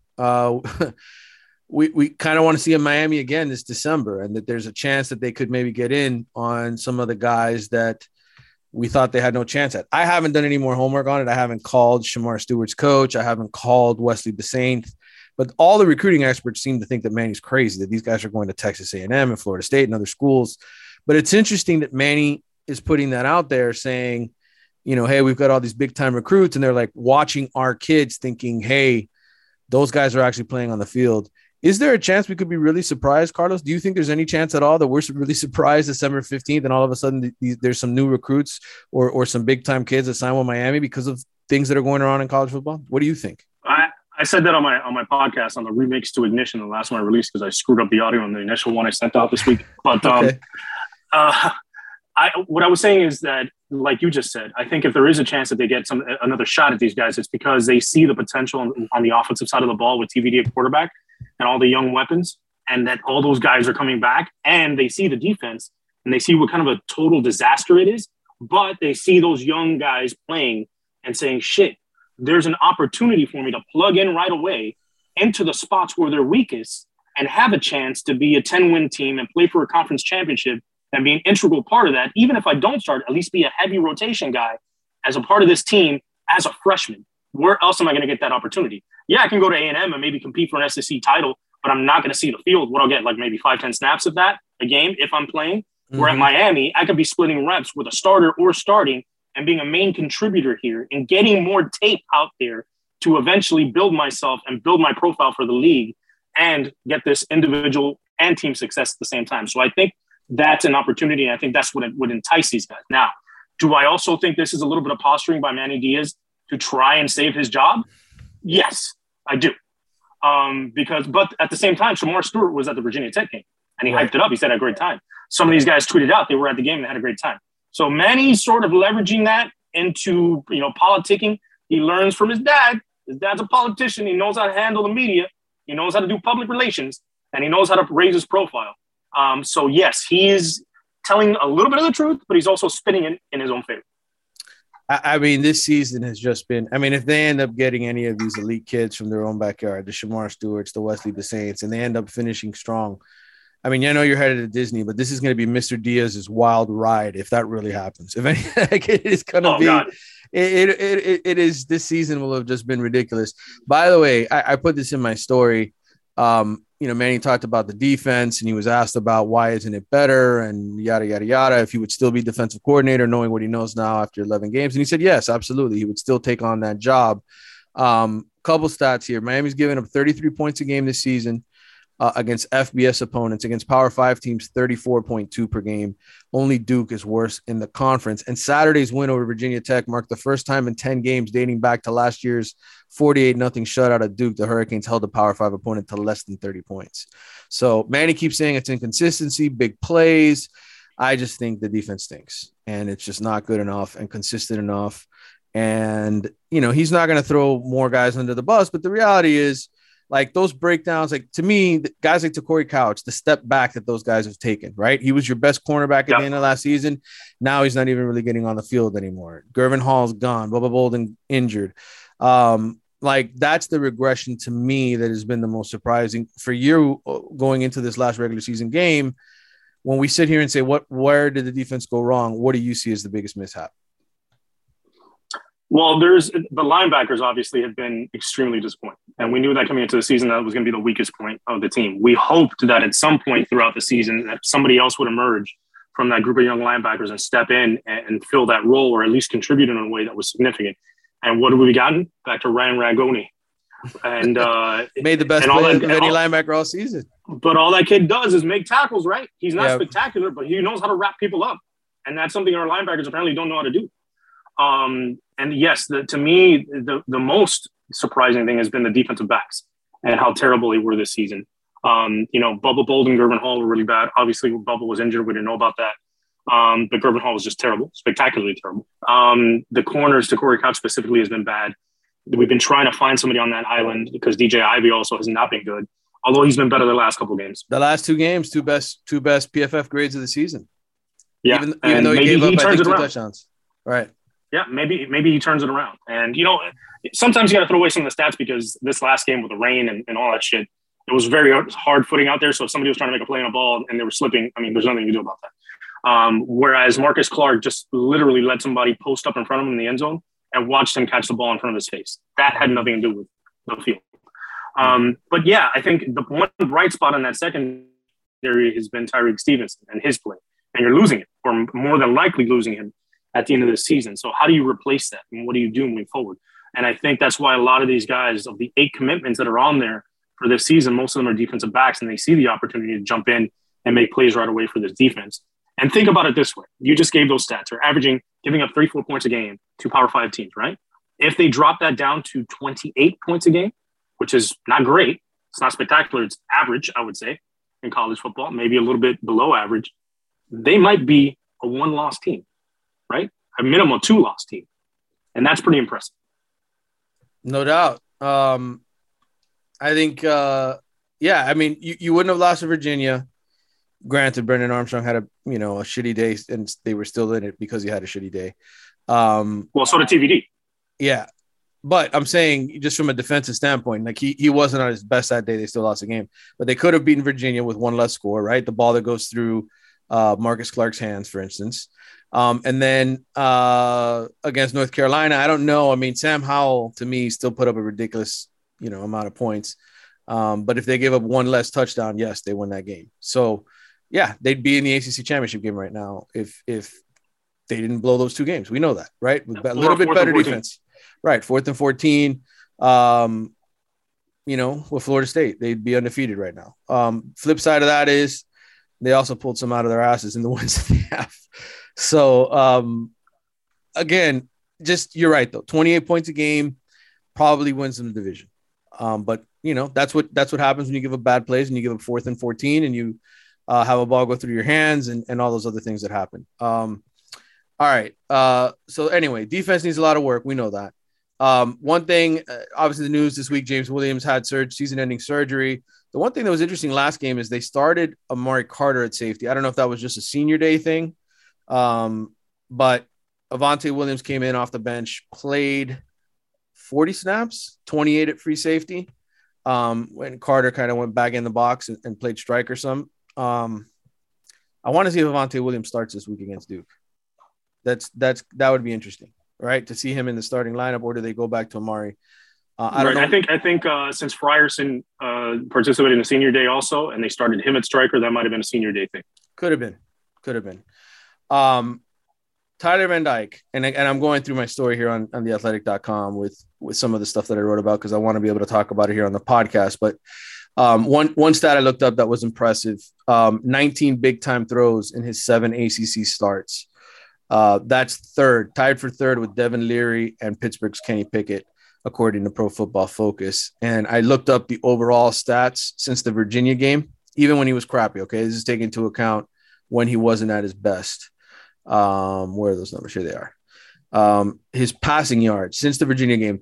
we kind of want to see in Miami again this December, and that there's a chance that they could maybe get in on some of the guys that we thought they had no chance at. I haven't done any more homework on it. I haven't called Shamar Stewart's coach. I haven't called Wesley DeSainth. But all the recruiting experts seem to think that Manny's crazy, that these guys are going to Texas A&M and Florida State and other schools. But it's interesting that Manny is putting that out there saying, you know, hey, we've got all these big time recruits, and they're like watching our kids thinking, hey, those guys are actually playing on the field. Is there a chance we could be really surprised, Carlos? Do you think there's any chance at all that we're really surprised December 15th and all of a sudden there's some new recruits or some big time kids that sign with Miami because of things that are going on in college football? What do you think? I said that on my podcast on the Remix to Ignition, the last one I released, because I screwed up the audio on the initial one I sent out this week. But Okay. What I was saying is that, like you just said, I think if there is a chance that they get another shot at these guys, it's because they see the potential on the offensive side of the ball with TVD at quarterback and all the young weapons, and that all those guys are coming back, and they see the defense and they see what kind of a total disaster it is, but they see those young guys playing and saying, shit, there's an opportunity for me to plug in right away into the spots where they're weakest and have a chance to be a 10-win team and play for a conference championship and be an integral part of that. Even if I don't start, at least be a heavy rotation guy as a part of this team as a freshman. Where else am I going to get that opportunity? Yeah, I can go to A&M and maybe compete for an SEC title, but I'm not going to see the field. What I'll get, like maybe 5-10 snaps of that a game if I'm playing. Mm-hmm. Where at Miami, I could be splitting reps with a starter or starting and being a main contributor here and getting more tape out there to eventually build myself and build my profile for the league and get this individual and team success at the same time. So I think that's an opportunity, and I think that's what it would entice these guys. Now, do I also think this is a little bit of posturing by Manny Diaz to try and save his job? Yes, I do. But at the same time, Shamar Stewart was at the Virginia Tech game, and he hyped it up. He said, had a great time. Some of these guys tweeted out they were at the game and had a great time. So Manny's sort of leveraging that into, politicking. He learns from his dad. His dad's a politician. He knows how to handle the media. He knows how to do public relations, and he knows how to raise his profile. So yes, he is telling a little bit of the truth, but he's also spinning it in his own favor. I mean, this season has just been, if they end up getting any of these elite kids from their own backyard, the Shamar Stewarts, the Wesley DeSaints, and they end up finishing strong. I know you're headed to Disney, but this is going to be Mr. Diaz's wild ride if that really happens. If it is going to be, God. It is. This season will have just been ridiculous. By the way, I put this in my story. Manny talked about the defense, and he was asked about why isn't it better and yada, yada, yada, if he would still be defensive coordinator knowing what he knows now after 11 games. And he said, yes, absolutely. He would still take on that job. Couple stats here. Miami's given up 33 points a game this season against FBS opponents. Against Power 5 teams, 34.2 per game. Only Duke is worse in the conference. And Saturday's win over Virginia Tech marked the first time in 10 games dating back to last year's 48-0 shutout of Duke. The Hurricanes held the Power 5 opponent to less than 30 points. So Manny keeps saying it's inconsistency, big plays. I just think the defense stinks, and it's just not good enough and consistent enough. And, he's not going to throw more guys under the bus, but the reality is, like, those breakdowns, like, to me, guys like Corey Couch, the step back that those guys have taken, right? He was your best cornerback at the end of last season. Now he's not even really getting on the field anymore. Gervin Hall's gone. Bubba Bolden injured. That's the regression to me that has been the most surprising for you going into this last regular season game. When we sit here and say, where did the defense go wrong? What do you see as the biggest mishap? Well, the linebackers obviously have been extremely disappointing. And we knew that coming into the season, that was going to be the weakest point of the team. We hoped that at some point throughout the season that somebody else would emerge from that group of young linebackers and step in and fill that role, or at least contribute in a way that was significant. And what have we gotten? Back to Ryan Ragoni. And made the best play of any linebacker all season. But all that kid does is make tackles, right? He's not spectacular, but he knows how to wrap people up. And that's something our linebackers apparently don't know how to do. And yes, to me, the most surprising thing has been the defensive backs and how terrible they were this season. Bubba Bolden, Gervin Hall were really bad. Obviously, Bubba was injured. We didn't know about that. But Gervin Hall was just terrible, spectacularly terrible. The corners to Corey Couch specifically has been bad. We've been trying to find somebody on that island because DJ Ivey also has not been good, although he's been better the last couple of games. The last two games, two best PFF grades of the season. Yeah, even though he gave up, I think, 2 touchdowns. Right. Yeah, maybe he turns it around. And, sometimes you got to throw away some of the stats because this last game with the rain and all that shit, it was very hard footing out there. So if somebody was trying to make a play on a ball and they were slipping, there's nothing you can do about that. Whereas Marcus Clark just literally let somebody post up in front of him in the end zone and watched him catch the ball in front of his face. That had nothing to do with the field. But yeah, I think the one bright spot on that secondary has been Tyreek Stevenson and his play. And you're losing it, or more than likely losing him at the end of the season. So how do you replace that? And what do you do moving forward? And I think that's why a lot of these guys, of the 8 commitments that are on there for this season, most of them are defensive backs, and they see the opportunity to jump in and make plays right away for this defense. And think about it this way. You just gave those stats. They're giving up 3-4 points a game to Power 5 teams, right? If they drop that down to 28 points a game, which is not great, it's not spectacular, it's average, I would say, in college football, maybe a little bit below average, they might be a 1-loss team, right? A minimum 2-loss team. And that's pretty impressive. No doubt. I think, I mean, you wouldn't have lost to Virginia. Granted, Brendan Armstrong had a shitty day, and they were still in it because he had a shitty day. Well, so did TVD. Yeah. But I'm saying, just from a defensive standpoint, like he wasn't on his best that day. They still lost the game. But they could have beaten Virginia with one less score, right? The ball that goes through Marcus Clark's hands, for instance. And then against North Carolina, I don't know. I mean, Sam Howell, to me, still put up a ridiculous, amount of points. But if they give up one less touchdown, yes, they win that game. So, yeah, they'd be in the ACC championship game right now if they didn't blow those 2 games. We know that, right? With a little bit better defense. Right, 4th and 14. With Florida State, they'd be undefeated right now. Flip side of that is they also pulled some out of their asses in the wins that they have. So, again, just you're right, though. 28 points a game probably wins them the division. But, that's what happens when you give up bad plays and you give up 4th and 14 and you have a ball go through your hands and all those other things that happen. All right. So, anyway, defense needs a lot of work. We know that. One thing, obviously the news this week, James Williams had season-ending surgery. The one thing that was interesting last game is they started Amari Carter at safety. I don't know if that was just a senior day thing, but Avante Williams came in off the bench, played 40 snaps, 28 at free safety, when Carter kind of went back in the box and played strike or some. I want to see if Avante Williams starts this week against Duke. That would be interesting. Right, to see him in the starting lineup, or do they go back to Amari? I don't know. I think since Frierson participated in the senior day also, and they started him at striker, that might have been a senior day thing. Could have been. Tyler Van Dyke, and I'm going through my story here on theathletic.com with some of the stuff that I wrote about because I want to be able to talk about it here on the podcast. But one stat I looked up that was impressive: 19 big time throws in his 7 ACC starts. That's tied for third with Devin Leary and Pittsburgh's Kenny Pickett, according to Pro Football Focus. And I looked up the overall stats since the Virginia game, even when he was crappy. Okay, this is taking into account when he wasn't at his best. Where are those numbers? Here they are. His passing yards since the Virginia game: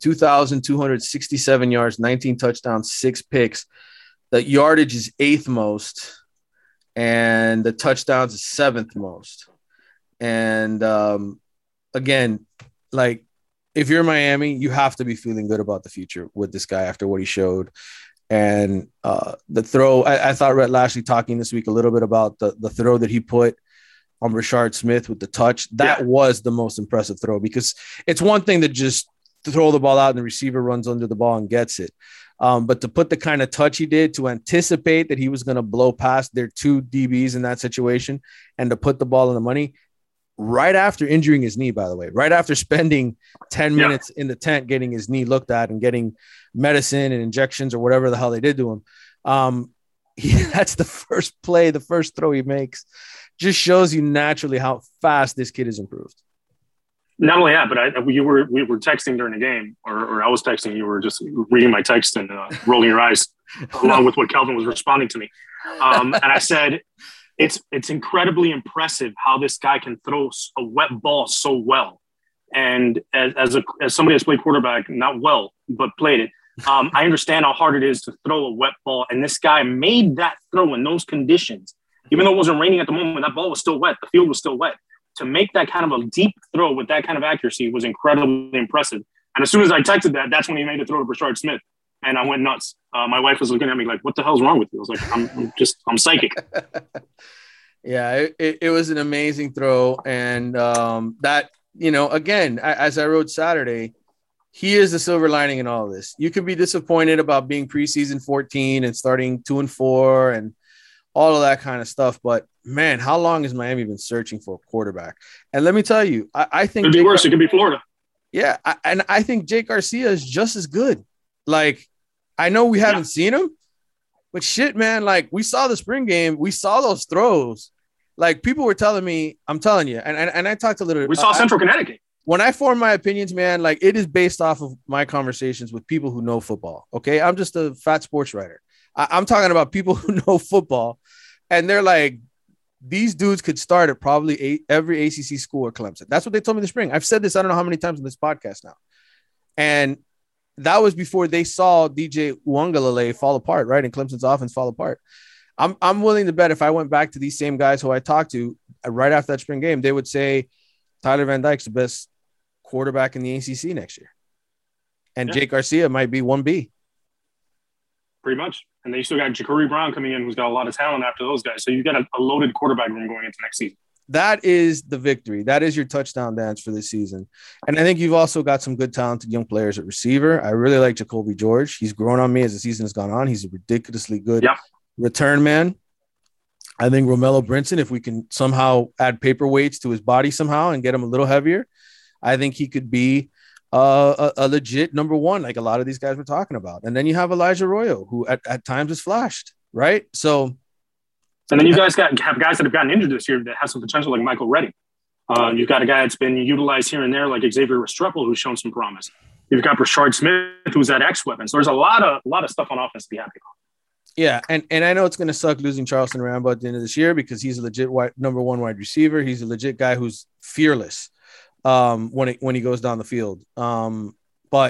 2,267 yards, 19 touchdowns, 6 picks. The yardage is 8th most, and the touchdowns is 7th most. And again, like, if you're Miami, you have to be feeling good about the future with this guy after what he showed. And the throw, I thought Rhett Lashley talking this week a little bit about the throw that he put on Rashard Smith with the touch. That was the most impressive throw, because it's one thing to just throw the ball out and the receiver runs under the ball and gets it. But to put the kind of touch he did, to anticipate that he was going to blow past their 2 DBs in that situation, and to put the ball in the money, right after injuring his knee, by the way, right after spending 10 minutes in the tent getting his knee looked at and getting medicine and injections or whatever the hell they did to him. That's the first play, the first throw he makes. Just shows you naturally how fast this kid has improved. Not only that, but we were texting during the game, or I was texting. You were just reading my text and rolling your eyes along with what Kelvin was responding to me. And I said, It's incredibly impressive how this guy can throw a wet ball so well. And as somebody that's played quarterback, not well, but played it, I understand how hard it is to throw a wet ball. And this guy made that throw in those conditions. Even though it wasn't raining at the moment, that ball was still wet. The field was still wet. To make that kind of a deep throw with that kind of accuracy was incredibly impressive. And as soon as I texted that, that's when he made the throw to Rashard Smith. And I went nuts. My wife was looking at me like, what the hell's wrong with you? I was like, I'm psychic. Yeah, it was an amazing throw. And that, again, as I wrote Saturday, he is the silver lining in all of this. You can be disappointed about being preseason 14 and starting 2-4 and all of that kind of stuff. But man, how long has Miami been searching for a quarterback? And let me tell you, I think it could be worse. It could be Florida. Yeah. And I think Jake Garcia is just as good. Like, I know we haven't seen him, but shit, man, like we saw the spring game. We saw those throws. Like people were telling me, I'm telling you, and I talked a little. We saw Central Connecticut. When I form my opinions, man, like it is based off of my conversations with people who know football. Okay. I'm just a fat sports writer. I'm talking about people who know football, and they're like, these dudes could start at probably every ACC school or Clemson. That's what they told me this spring. I've said this, I don't know how many times on this podcast now. And that was before they saw DJ Uiagalelei fall apart, right? And Clemson's offense fall apart. I'm willing to bet if I went back to these same guys who I talked to right after that spring game, they would say Tyler Van Dyke's the best quarterback in the ACC next year. And Jake Garcia might be 1B. Pretty much. And they still got Ja'Cory Brown coming in, who's got a lot of talent after those guys. So you've got a loaded quarterback room going into next season. That is the victory. That is your touchdown dance for this season. And I think you've also got some good talented young players at receiver. I really like Jacoby George. He's grown on me as the season has gone on. He's a ridiculously good return man. I think Romello Brinson, if we can somehow add paperweights to his body somehow and get him a little heavier, I think he could be a legit number one, like a lot of these guys we're talking about. And then you have Elijah Arroyo, who at times has flashed, right? So, and then you guys have guys that have gotten injured this year that have some potential, like Michael Redding. You've got a guy that's been utilized here and there, like Xavier Restrepo, who's shown some promise. You've got Brashard Smith, who's that X weapon. So there's a lot of stuff on offense to be happy about. Yeah, and I know it's going to suck losing Charleston Rambo at the end of this year because he's a legit number one wide receiver. He's a legit guy who's fearless when he goes down the field. But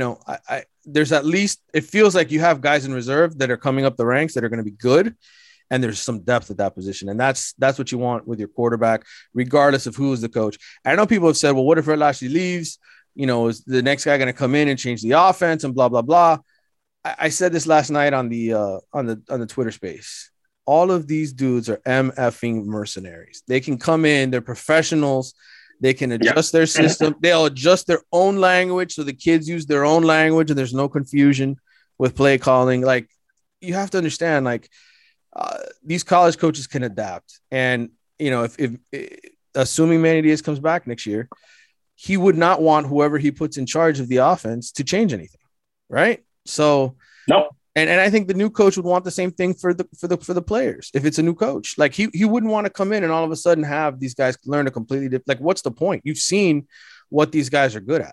I there's at least, it feels like you have guys in reserve that are coming up the ranks that are going to be good, and there's some depth at that position, and that's what you want with your quarterback, regardless of who is the coach. I know people have said, well, what if Red Lashley leaves? Is the next guy going to come in and change the offense and blah blah blah? I said this last night on the Twitter space. All of these dudes are MFing mercenaries. They can come in, they're professionals. They can adjust their system. They'll adjust their own language so the kids use their own language and there's no confusion with play calling. Like, you have to understand, like, these college coaches can adapt. And, if assuming Manny Diaz comes back next year, he would not want whoever he puts in charge of the offense to change anything, right? So no. And I think the new coach would want the same thing for the players. If it's a new coach, like he wouldn't want to come in and all of a sudden have these guys learn a completely different. Like, what's the point? You've seen what these guys are good at.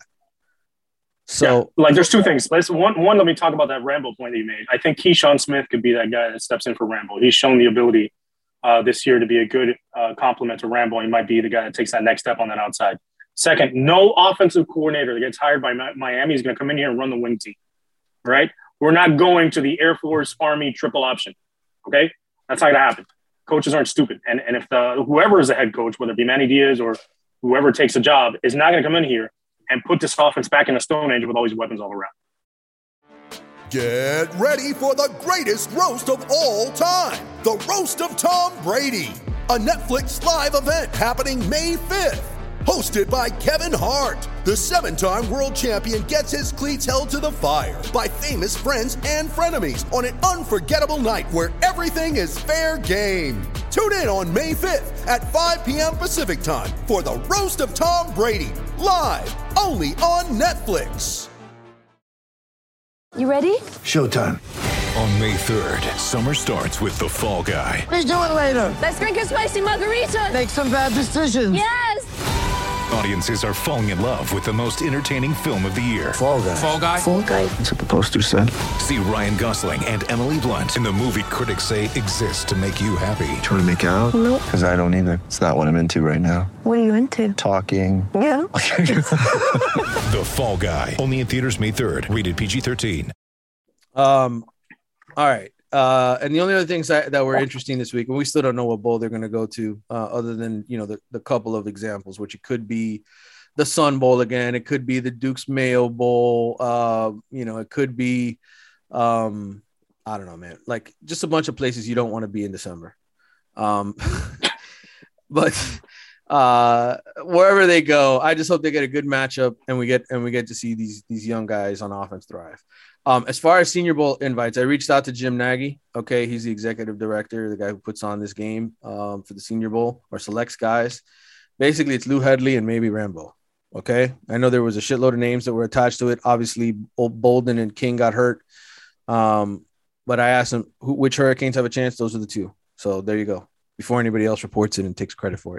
So, there's two things. One, let me talk about that Rambo point that you made. I think Keyshawn Smith could be that guy that steps in for Rambo. He's shown the ability this year to be a good complement to Rambo. He might be the guy that takes that next step on that outside. Second, no offensive coordinator that gets hired by Miami is going to come in here and run the wing team, right? We're not going to the Air Force Army triple option. Okay. That's not going to happen. Coaches aren't stupid. And if whoever is the head coach, whether it be Manny Diaz or whoever takes the job, is not going to come in here and put this offense back in the Stone Age with all these weapons all around. Get ready for the greatest roast of all time. The Roast of Tom Brady. A Netflix live event happening May 5th. Hosted by Kevin Hart, the 7-time world champion gets his cleats held to the fire by famous friends and frenemies on an unforgettable night where everything is fair game. Tune in on May 5th at 5 p.m. Pacific time for the Roast of Tom Brady, live only on Netflix. You ready? Showtime. On May 3rd, summer starts with The Fall Guy. Let's do it later. Let's drink a spicy margarita. Make some bad decisions. Yes. Audiences are falling in love with the most entertaining film of the year. Fall Guy. Fall Guy? Fall Guy. That's what the poster said. See Ryan Gosling and Emily Blunt in the movie critics say exists to make you happy. Trying to make it out? Nope. Because I don't either. It's not what I'm into right now. What are you into? Talking. Yeah. The Fall Guy. Only in theaters May 3rd. Rated PG-13. All right. And the only other things that were interesting this week, and we still don't know what bowl they're going to go to, other than, the couple of examples, which it could be the Sun Bowl again. It could be the Duke's Mayo Bowl. It could be, I don't know, man, like just a bunch of places you don't want to be in December. But wherever they go, I just hope they get a good matchup and we get to see these young guys on offense thrive. As far as Senior Bowl invites, I reached out to Jim Nagy. Okay, he's the executive director, the guy who puts on this game for the Senior Bowl or selects guys. Basically, it's Lou Headley and maybe Rambo. Okay, I know there was a shitload of names that were attached to it. Obviously, Bolden and King got hurt. But I asked him which Hurricanes have a chance. Those are the two. So there you go. Before anybody else reports it and takes credit for it.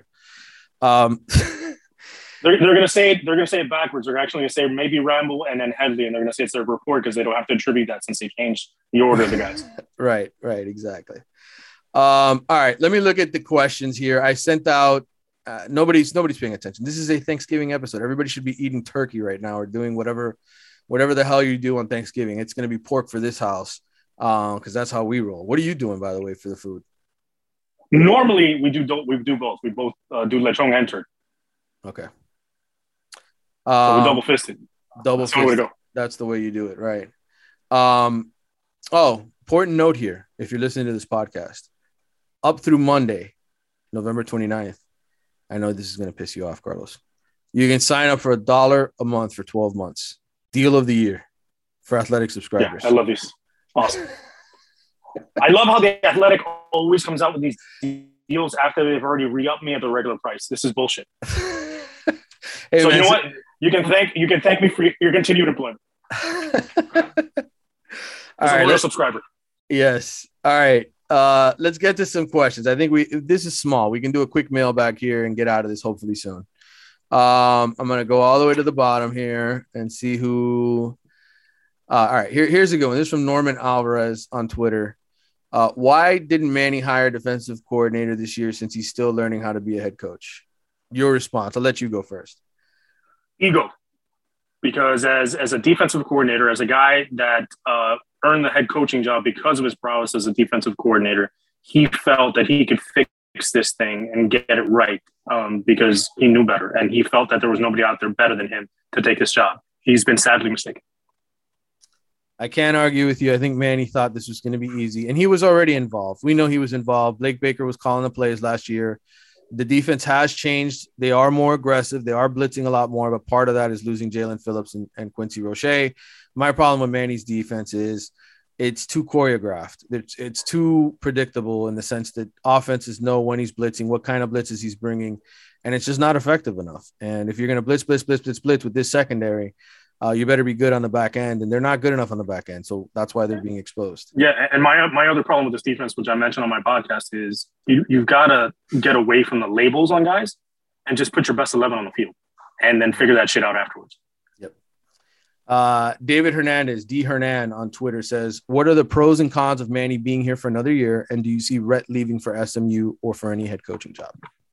They're going to say it backwards. They're actually going to say maybe Rambo and then Headley, and they're going to say it's their report because they don't have to attribute that since they changed the order of the guys. Right, exactly. All right, let me look at the questions here. I sent out. Nobody's paying attention. This is a Thanksgiving episode. Everybody should be eating turkey right now or doing whatever the hell you do on Thanksgiving. It's going to be pork for this house because that's how we roll. What are you doing, by the way, for the food? Normally, we do both. We both do lechon and turkey. Okay. So we're double-fisted. Double-fisted. That's the way you do it, right? Important note here, if you're listening to this podcast. Up through Monday, November 29th, I know this is going to piss you off, Carlos. You can sign up for $1 a month for 12 months. Deal of the year for Athletic subscribers. Yeah, I love these. Awesome. I love how the Athletic always comes out with these deals after they've already re-upped me at the regular price. This is bullshit. Hey, so man, you know what? You can thank me for your continued employment. All right, loyal subscriber. Yes. All right. Let's get to some questions. I think this is small. We can do a quick mailbag here and get out of this hopefully soon. I'm gonna go all the way to the bottom here and see who. All right, here's a good one. This is from Norman Alvarez on Twitter. Why didn't Manny hire a defensive coordinator this year since he's still learning how to be a head coach? Your response. I'll let you go first. Ego. Because as a defensive coordinator, as a guy that earned the head coaching job because of his prowess as a defensive coordinator, he felt that he could fix this thing and get it right because he knew better. And he felt that there was nobody out there better than him to take this job. He's been sadly mistaken. I can't argue with you. I think Manny thought this was going to be easy, and he was already involved. We know he was involved. Blake Baker was calling the plays last year. The defense has changed. They are more aggressive. They are blitzing a lot more, but part of that is losing Jalen Phillips and Quincy Roche. My problem with Manny's defense is it's too choreographed. It's too predictable in the sense that offenses know when he's blitzing, what kind of blitzes he's bringing, and it's just not effective enough. And if you're going to blitz with this secondary, you better be good on the back end, and they're not good enough on the back end. So that's why they're being exposed. Yeah. And my other problem with this defense, which I mentioned on my podcast, is you've got to get away from the labels on guys and just put your best 11 on the field and then figure that shit out afterwards. Yep. David Hernandez, D Hernan on Twitter says, what are the pros and cons of Manny being here for another year? And do you see Rhett leaving for SMU or for any head coaching job?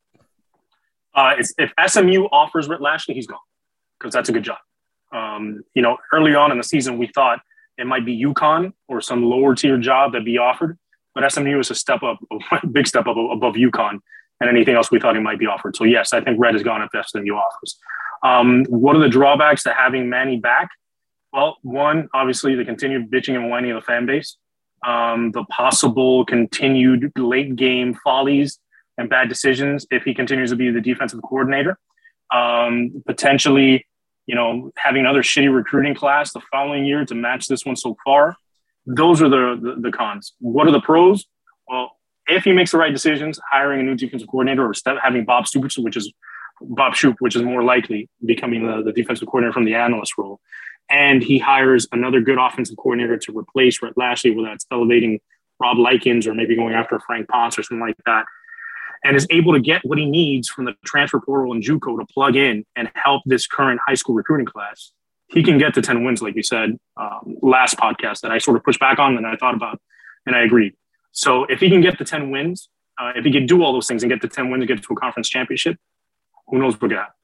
If SMU offers Rhett Lashley, he's gone because that's a good job. Early on in the season, we thought it might be UConn or some lower tier job that'd be offered, but SMU is a big step up above UConn and anything else we thought he might be offered. So yes, I think Red has gone if SMU offers. What are the drawbacks to having Manny back? Well, one, obviously the continued bitching and whining of the fan base, the possible continued late game follies and bad decisions if he continues to be the defensive coordinator, potentially, having another shitty recruiting class the following year to match this one so far. Those are the cons. What are the pros? Well, if he makes the right decisions, hiring a new defensive coordinator or having Bob Shoop, which is more likely becoming the defensive coordinator from the analyst role, and he hires another good offensive coordinator to replace Rhett Lashley, whether that's elevating Rob Likens or maybe going after Frank Ponce or something like that, and is able to get what he needs from the transfer portal and JUCO to plug in and help this current high school recruiting class, he can get to 10 wins, like you said last podcast that I sort of pushed back on and I thought about, and I agreed. So if he can get to 10 wins, if he can do all those things and get to 10 wins and get to a conference championship, who knows what we're going to have.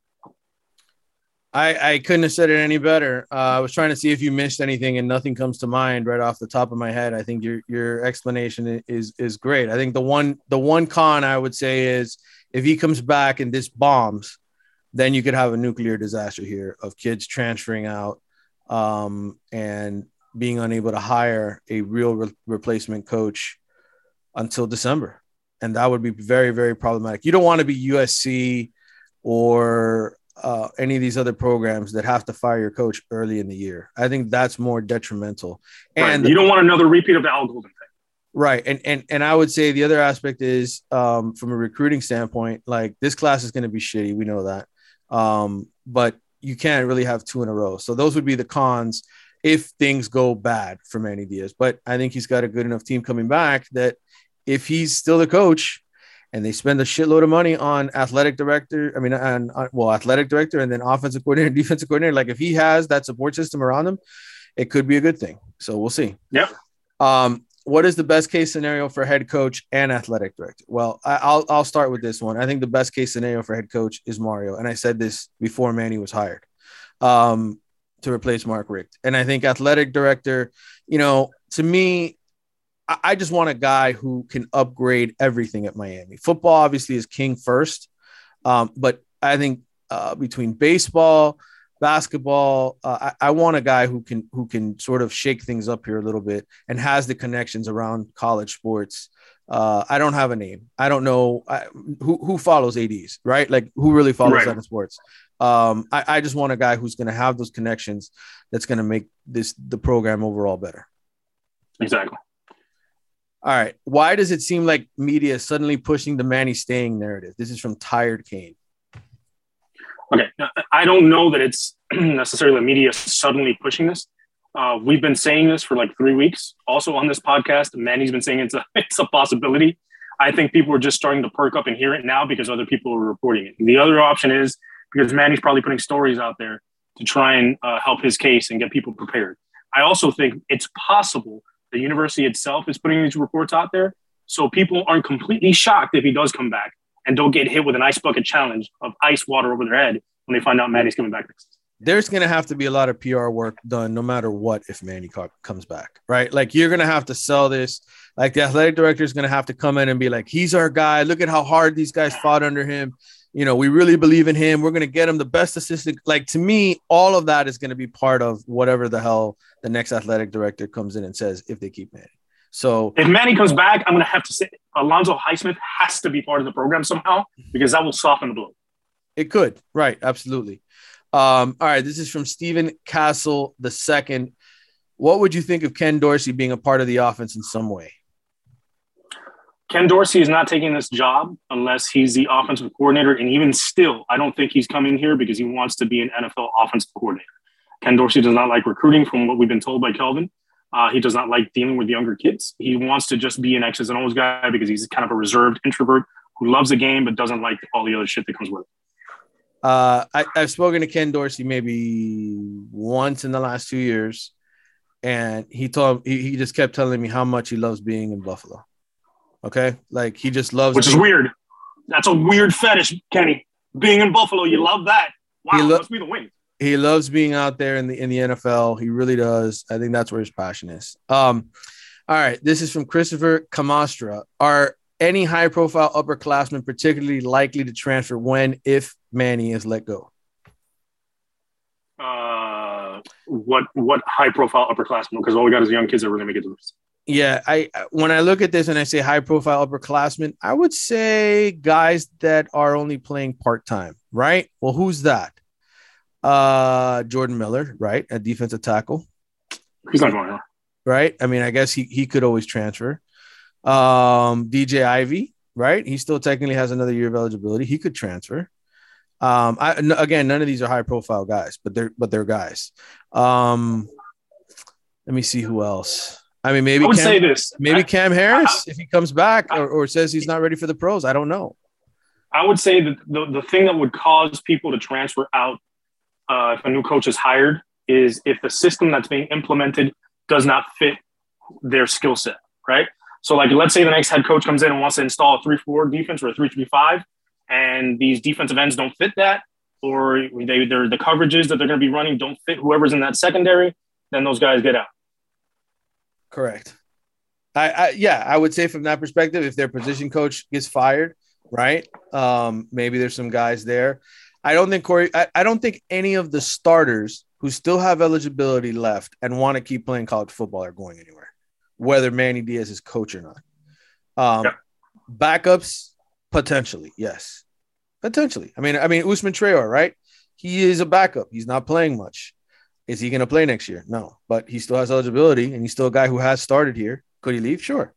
I couldn't have said it any better. I was trying to see if you missed anything and nothing comes to mind right off the top of my head. I think your explanation is great. I think the one con I would say is if he comes back and this bombs, then you could have a nuclear disaster here of kids transferring out and being unable to hire a real replacement coach until December. And that would be very, very problematic. You don't want to be USC or any of these other programs that have to fire your coach early in the year. I think that's more detrimental. And you don't want another repeat of the Al Golden thing. Right. And I would say the other aspect is from a recruiting standpoint, like this class is going to be shitty. We know that. But you can't really have two in a row. So those would be the cons if things go bad for Manny Diaz. But I think he's got a good enough team coming back that if he's still the coach and they spend a shitload of money on athletic director and then offensive coordinator, defensive coordinator, like if he has that support system around him, it could be a good thing. So we'll see. Yep. What is the best case scenario for head coach and athletic director? Well, I'll start with this one. I think the best case scenario for head coach is Mario. And I said this before Manny was hired to replace Mark Richt. And I think athletic director, to me, I just want a guy who can upgrade everything at Miami. Football obviously is king first. But I think between baseball, basketball, I want a guy who can sort of shake things up here a little bit and has the connections around college sports. I don't have a name. I don't know who follows ADs, right? Like who really follows that in sports. I just want a guy who's going to have those connections that's going to make the program overall better. Exactly. All right. Why does it seem like media is suddenly pushing the Manny staying narrative? This is from Tired Kane. Okay, I don't know that it's necessarily the media suddenly pushing this. We've been saying this for like 3 weeks. Also on this podcast, Manny's been saying it's a possibility. I think people are just starting to perk up and hear it now because other people are reporting it. The other option is because Manny's probably putting stories out there to try and help his case and get people prepared. I also think it's possible the university itself is putting these reports out there so people aren't completely shocked if he does come back and don't get hit with an ice bucket challenge of ice water over their head when they find out Manny's coming back next. There's going to have to be a lot of PR work done no matter what if Manny comes back, right? Like you're going to have to sell this. Like the athletic director is going to have to come in and be like, he's our guy. Look at how hard these guys fought under him. We really believe in him. We're going to get him the best assistant. Like to me, all of that is going to be part of whatever the hell the next athletic director comes in and says if they keep Manny. So if Manny comes back, I'm going to have to say Alonzo Highsmith has to be part of the program somehow because that will soften the blow. It could. Right. Absolutely. All right. This is from Stephen Castle II. What would you think of Ken Dorsey being a part of the offense in some way? Ken Dorsey is not taking this job unless he's the offensive coordinator. And even still, I don't think he's coming here because he wants to be an NFL offensive coordinator. Ken Dorsey does not like recruiting from what we've been told by Kelvin. He does not like dealing with younger kids. He wants to just be an X's and O's guy because he's kind of a reserved introvert who loves the game but doesn't like all the other shit that comes with it. I've spoken to Ken Dorsey maybe once in the last 2 years, and he just kept telling me how much he loves being in Buffalo. Okay, like he just loves, which is weird. That's a weird fetish, Kenny. Being in Buffalo, you love that. Wow, must be the win. He loves being out there in the NFL. He really does. I think that's where his passion is. All right, this is from Christopher Camastra. Are any high-profile upperclassmen particularly likely to transfer when, if Manny is let go? What high-profile upperclassmen? Because all we got is young kids that really make it to this. Yeah, when I look at this and I say high-profile upperclassmen, I would say guys that are only playing part-time, right? Well, who's that? Jordan Miller, right? A defensive tackle. He's not going on. Right? I mean, I guess he could always transfer. DJ Ivy, right? He still technically has another year of eligibility. He could transfer. Again, none of these are high-profile guys, but they're guys. Let me see who else. I mean, maybe Cam Harris, if he comes back or says he's not ready for the pros. I don't know. I would say that the thing that would cause people to transfer out if a new coach is hired is if the system that's being implemented does not fit their skill set, right? So, like, let's say the next head coach comes in and wants to install a 3-4 defense or a 3-3-5, and these defensive ends don't fit that, or the coverages that they're going to be running don't fit whoever's in that secondary, then those guys get out. Correct. I would say from that perspective, if their position coach gets fired, right? Maybe there's some guys there. I don't think any of the starters who still have eligibility left and want to keep playing college football are going anywhere, whether Manny Diaz is coach or not. Backups, potentially, yes. Potentially. I mean, Usman Traore, right? He is a backup. He's not playing much. Is he going to play next year? No, but he still has eligibility, and he's still a guy who has started here. Could he leave? Sure.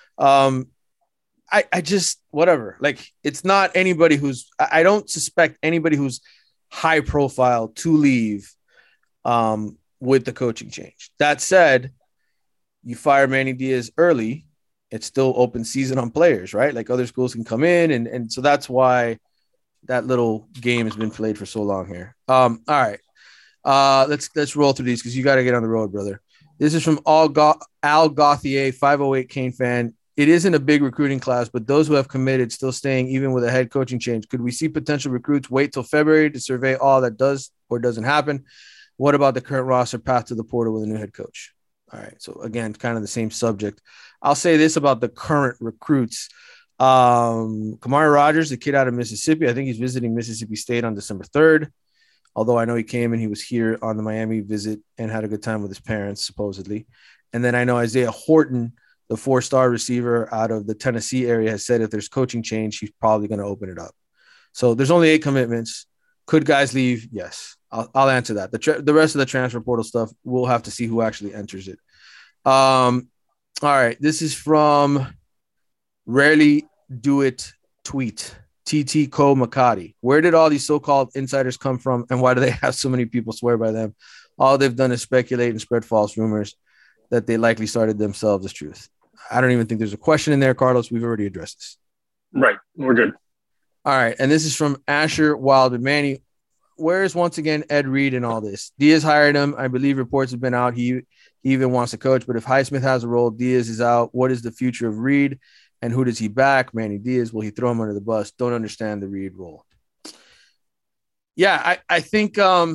I just, whatever. Like, it's not anybody I don't suspect anybody who's high profile to leave with the coaching change. That said, you fire Manny Diaz early, it's still open season on players, right? Like, other schools can come in, and so that's why that little game has been played for so long here. All right. Let's roll through these because you got to get on the road, brother. This is from Al Gauthier, 508 Kane fan. It isn't a big recruiting class, but those who have committed still staying even with a head coaching change. Could we see potential recruits wait till February to survey all that does or doesn't happen? What about the current roster path to the portal with a new head coach? All right. So again, kind of the same subject. I'll say this about the current recruits. Kamari Rogers, the kid out of Mississippi, I think he's visiting Mississippi State on December 3rd. Although I know he came and he was here on the Miami visit and had a good time with his parents, supposedly. And then I know Isaiah Horton, the 4-star receiver out of the Tennessee area, has said if there's coaching change, he's probably going to open it up. So there's only 8 commitments. Could guys leave? Yes. I'll answer that. The rest of the transfer portal stuff, we'll have to see who actually enters it. All right. This is from Rarely Do It Tweet. TT Co Makati. Where did all these so-called insiders come from, and why do they have so many people swear by them? All they've done is speculate and spread false rumors that they likely started themselves as truth. I don't even think there's a question in there, Carlos. We've already addressed this. Right. We're good. All right. And this is from Asher Wildman. Manny, where is once again Ed Reed in all this? Diaz hired him. I believe reports have been out. He even wants to coach, but if Highsmith has a role, Diaz is out. What is the future of Reed? And who does he back? Manny Diaz. Will he throw him under the bus? Don't understand the Reed role. Yeah, I think the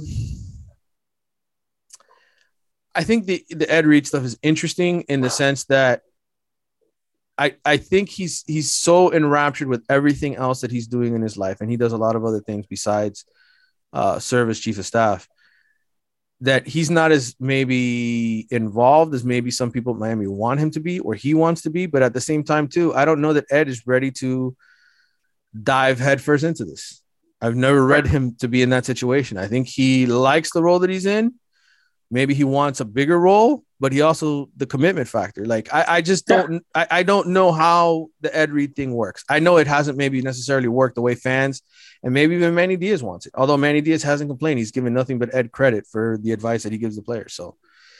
Ed Reed stuff is interesting in the sense that I think he's so enraptured with everything else that he's doing in his life, and he does a lot of other things besides serve as chief of staff, that he's not as maybe involved as maybe some people at Miami want him to be, or he wants to be. But at the same time, too, I don't know that Ed is ready to dive headfirst into this. I've never read him to be in that situation. I think he likes the role that he's in. Maybe he wants a bigger role, but he also the commitment factor. Like I just don't, I don't know how the Ed Reed thing works. I know it hasn't maybe necessarily worked the way fans and maybe even Manny Diaz wants it. Although Manny Diaz hasn't complained. He's given nothing but Ed credit for the advice that he gives the players. So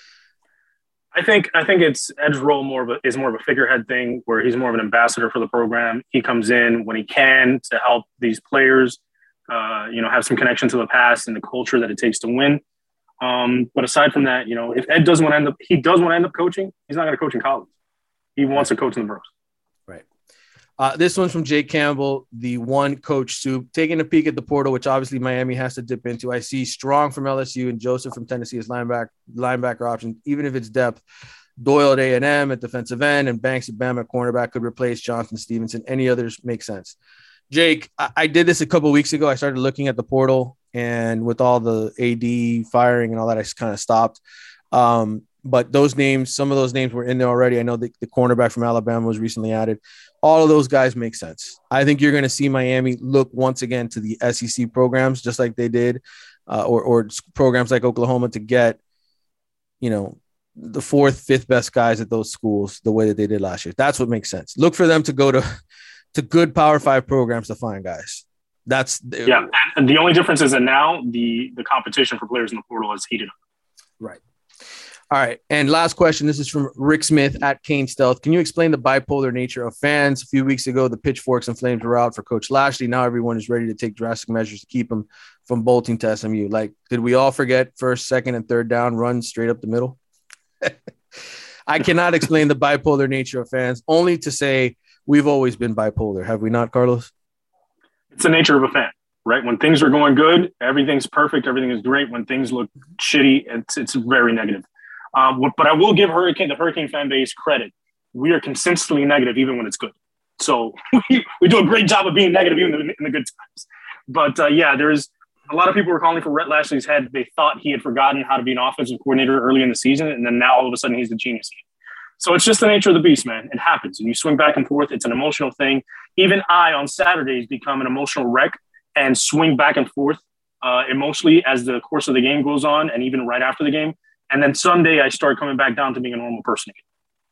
I think it's Ed's role is more of a figurehead thing where he's more of an ambassador for the program. He comes in when he can to help these players, have some connection to the past and the culture that it takes to win. But aside from that, if Ed does want to end up coaching, he's not going to coach in college. He wants to coach in the pros. Right. This one's from Jake Campbell, the one coach soup, taking a peek at the portal, which obviously Miami has to dip into. I see Strong from LSU and Joseph from Tennessee as linebacker options, even if it's depth. Doyle at A&M at defensive end and Banks at Bama at cornerback could replace Johnson Stevenson. Any others make sense. Jake, I did this a couple of weeks ago. I started looking at the portal, and with all the AD firing and all that, I just kind of stopped. But those names, some of those names were in there already. I know the cornerback from Alabama was recently added. All of those guys make sense. I think you're going to see Miami look once again to the SEC programs, just like they did, or programs like Oklahoma to get, the 4th, 5th best guys at those schools the way that they did last year. That's what makes sense. Look for them to go to good Power 5 programs to find guys. And the only difference is that now the competition for players in the portal has heated up. Right. All right. And last question. This is from Rick Smith at Kane Stealth. Can you explain the bipolar nature of fans? A few weeks ago, the pitchforks and flames were out for Coach Lashley. Now everyone is ready to take drastic measures to keep him from bolting to SMU. Like, did we all forget 1st, 2nd, and 3rd down run straight up the middle? I cannot explain the bipolar nature of fans, only to say we've always been bipolar. Have we not, Carlos? It's the nature of a fan, right? When things are going good, everything's perfect. Everything is great. When things look shitty, it's very negative. But I will give the Hurricane fan base credit. We are consistently negative even when it's good. So we do a great job of being negative even in the good times. But there's a lot of people were calling for Rhett Lashley's head. They thought he had forgotten how to be an offensive coordinator early in the season, and then now all of a sudden he's the genius. So it's just the nature of the beast, man. It happens. And you swing back and forth. It's an emotional thing. Even I, on Saturdays, become an emotional wreck and swing back and forth emotionally as the course of the game goes on and even right after the game. And then Sunday, I start coming back down to being a normal person again.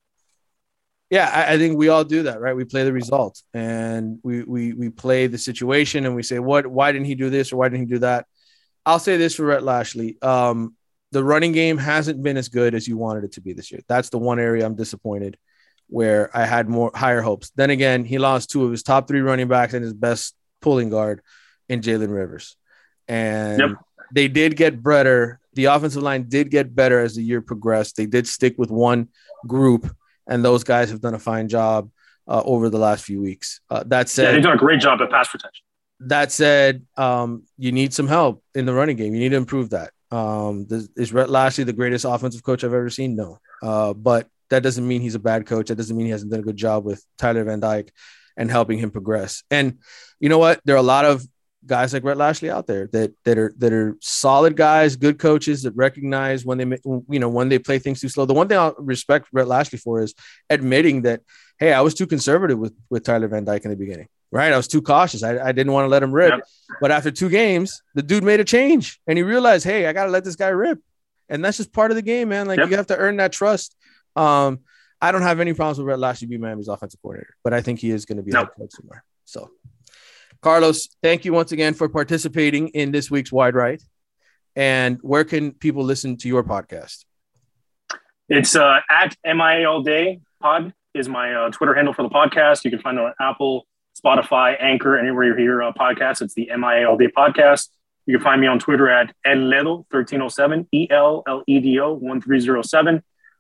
Yeah, I think we all do that, right? We play the result and we play the situation and we say, why didn't he do this or why didn't he do that? I'll say this for Rhett Lashlee. The running game hasn't been as good as you wanted it to be this year. That's the one area I'm disappointed, where I had higher hopes. Then again, he lost 2 of his top 3 running backs and his best pulling guard in Jalen Rivers. And they did get better. The offensive line did get better as the year progressed. They did stick with one group, and those guys have done a fine job over the last few weeks. That said, they've done a great job at pass protection. That said, you need some help in the running game. You need to improve that. Is Rhett Lashlee the greatest offensive coach I've ever seen? No. But that doesn't mean he's a bad coach. That doesn't mean he hasn't done a good job with Tyler Van Dyke and helping him progress. And you know what? There are a lot of guys like Rhett Lashlee out there that are solid guys, good coaches that recognize when they play things too slow. The one thing I'll respect Rhett Lashlee for is admitting that, hey, I was too conservative with Tyler Van Dyke in the beginning. Right. I was too cautious. I didn't want to let him rip. Yep. But after 2 games, the dude made a change and he realized, hey, I got to let this guy rip. And that's just part of the game, man. Like, you have to earn that trust. I don't have any problems with Rhett Lashlee being Miami's offensive coordinator, but I think he is going to be head coach somewhere. So, Carlos, thank you once again for participating in this week's Wide Right. And where can people listen to your podcast? It's at MIA All Day Pod is my Twitter handle for the podcast. You can find it on Apple, Spotify, Anchor, anywhere you hear podcasts. It's the MIA All Day Podcast. You can find me on Twitter at ELLEDO1307, ELLEDO 1307.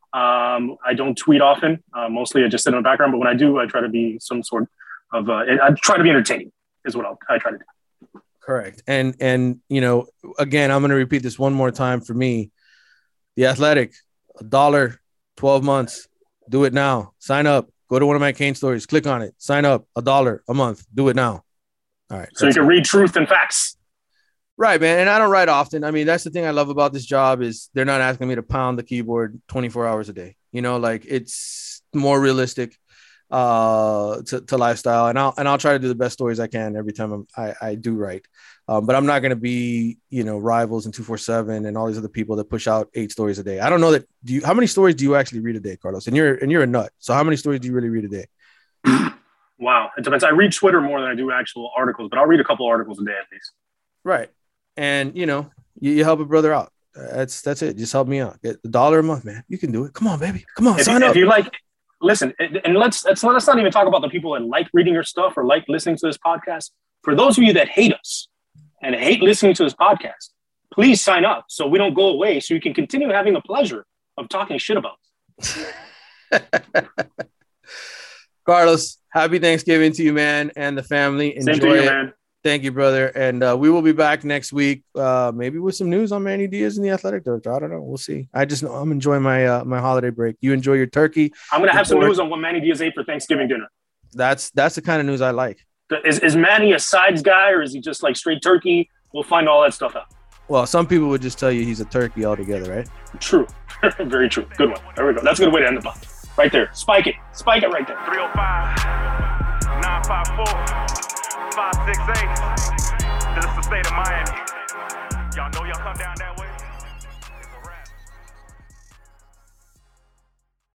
I don't tweet often. Mostly I just sit in the background, but when I do, I try to be some sort of I try to be entertaining is what I try to do. Correct. And again, I'm going to repeat this one more time for me. The Athletic, $1, 12 months. Do it now. Sign up. Go to one of my Kane stories. Click on it. Sign up. $1 a month. Do it now. All right. So you can read truth and facts. Right, man. And I don't write often. I mean, that's the thing I love about this job is they're not asking me to pound the keyboard 24 hours a day. Like it's more realistic to lifestyle. And I'll try to do the best stories I can every time I do write. But I'm not going to be, Rivals and 247 and all these other people that push out 8 stories a day. I don't know that. How many stories do you actually read a day, Carlos? And you're a nut. So how many stories do you really read a day? Wow. It depends. I read Twitter more than I do actual articles, but I'll read a couple articles a day at least. Right. And, you help a brother out. That's it. Just help me out. Get $1 a month, man. You can do it. Come on, baby. Come on, sign up. If you listen, and let's not even talk about the people that like reading your stuff or like listening to this podcast. For those of you that hate us and hate listening to this podcast, please sign up so we don't go away, so you can continue having the pleasure of talking shit about us. Carlos, happy Thanksgiving to you, man, and the family. Enjoy Same to you, it. man. Thank you, brother. And we will be back next week, maybe with some news on Manny Diaz and the athletic director. I don't know. We'll see. I just know I'm enjoying my holiday break. You enjoy your turkey. I'm going to have some news on what Manny Diaz ate for Thanksgiving dinner. That's the kind of news I like. Is Manny a sides guy or is he just like straight turkey? We'll find all that stuff out. Well, some people would just tell you he's a turkey altogether, right? True. Very true. Good one. There we go. That's a good way to end the pod. Right there. Spike it. Spike it right there. 305 954 568. This is the state of Miami. Y'all know y'all come down that way.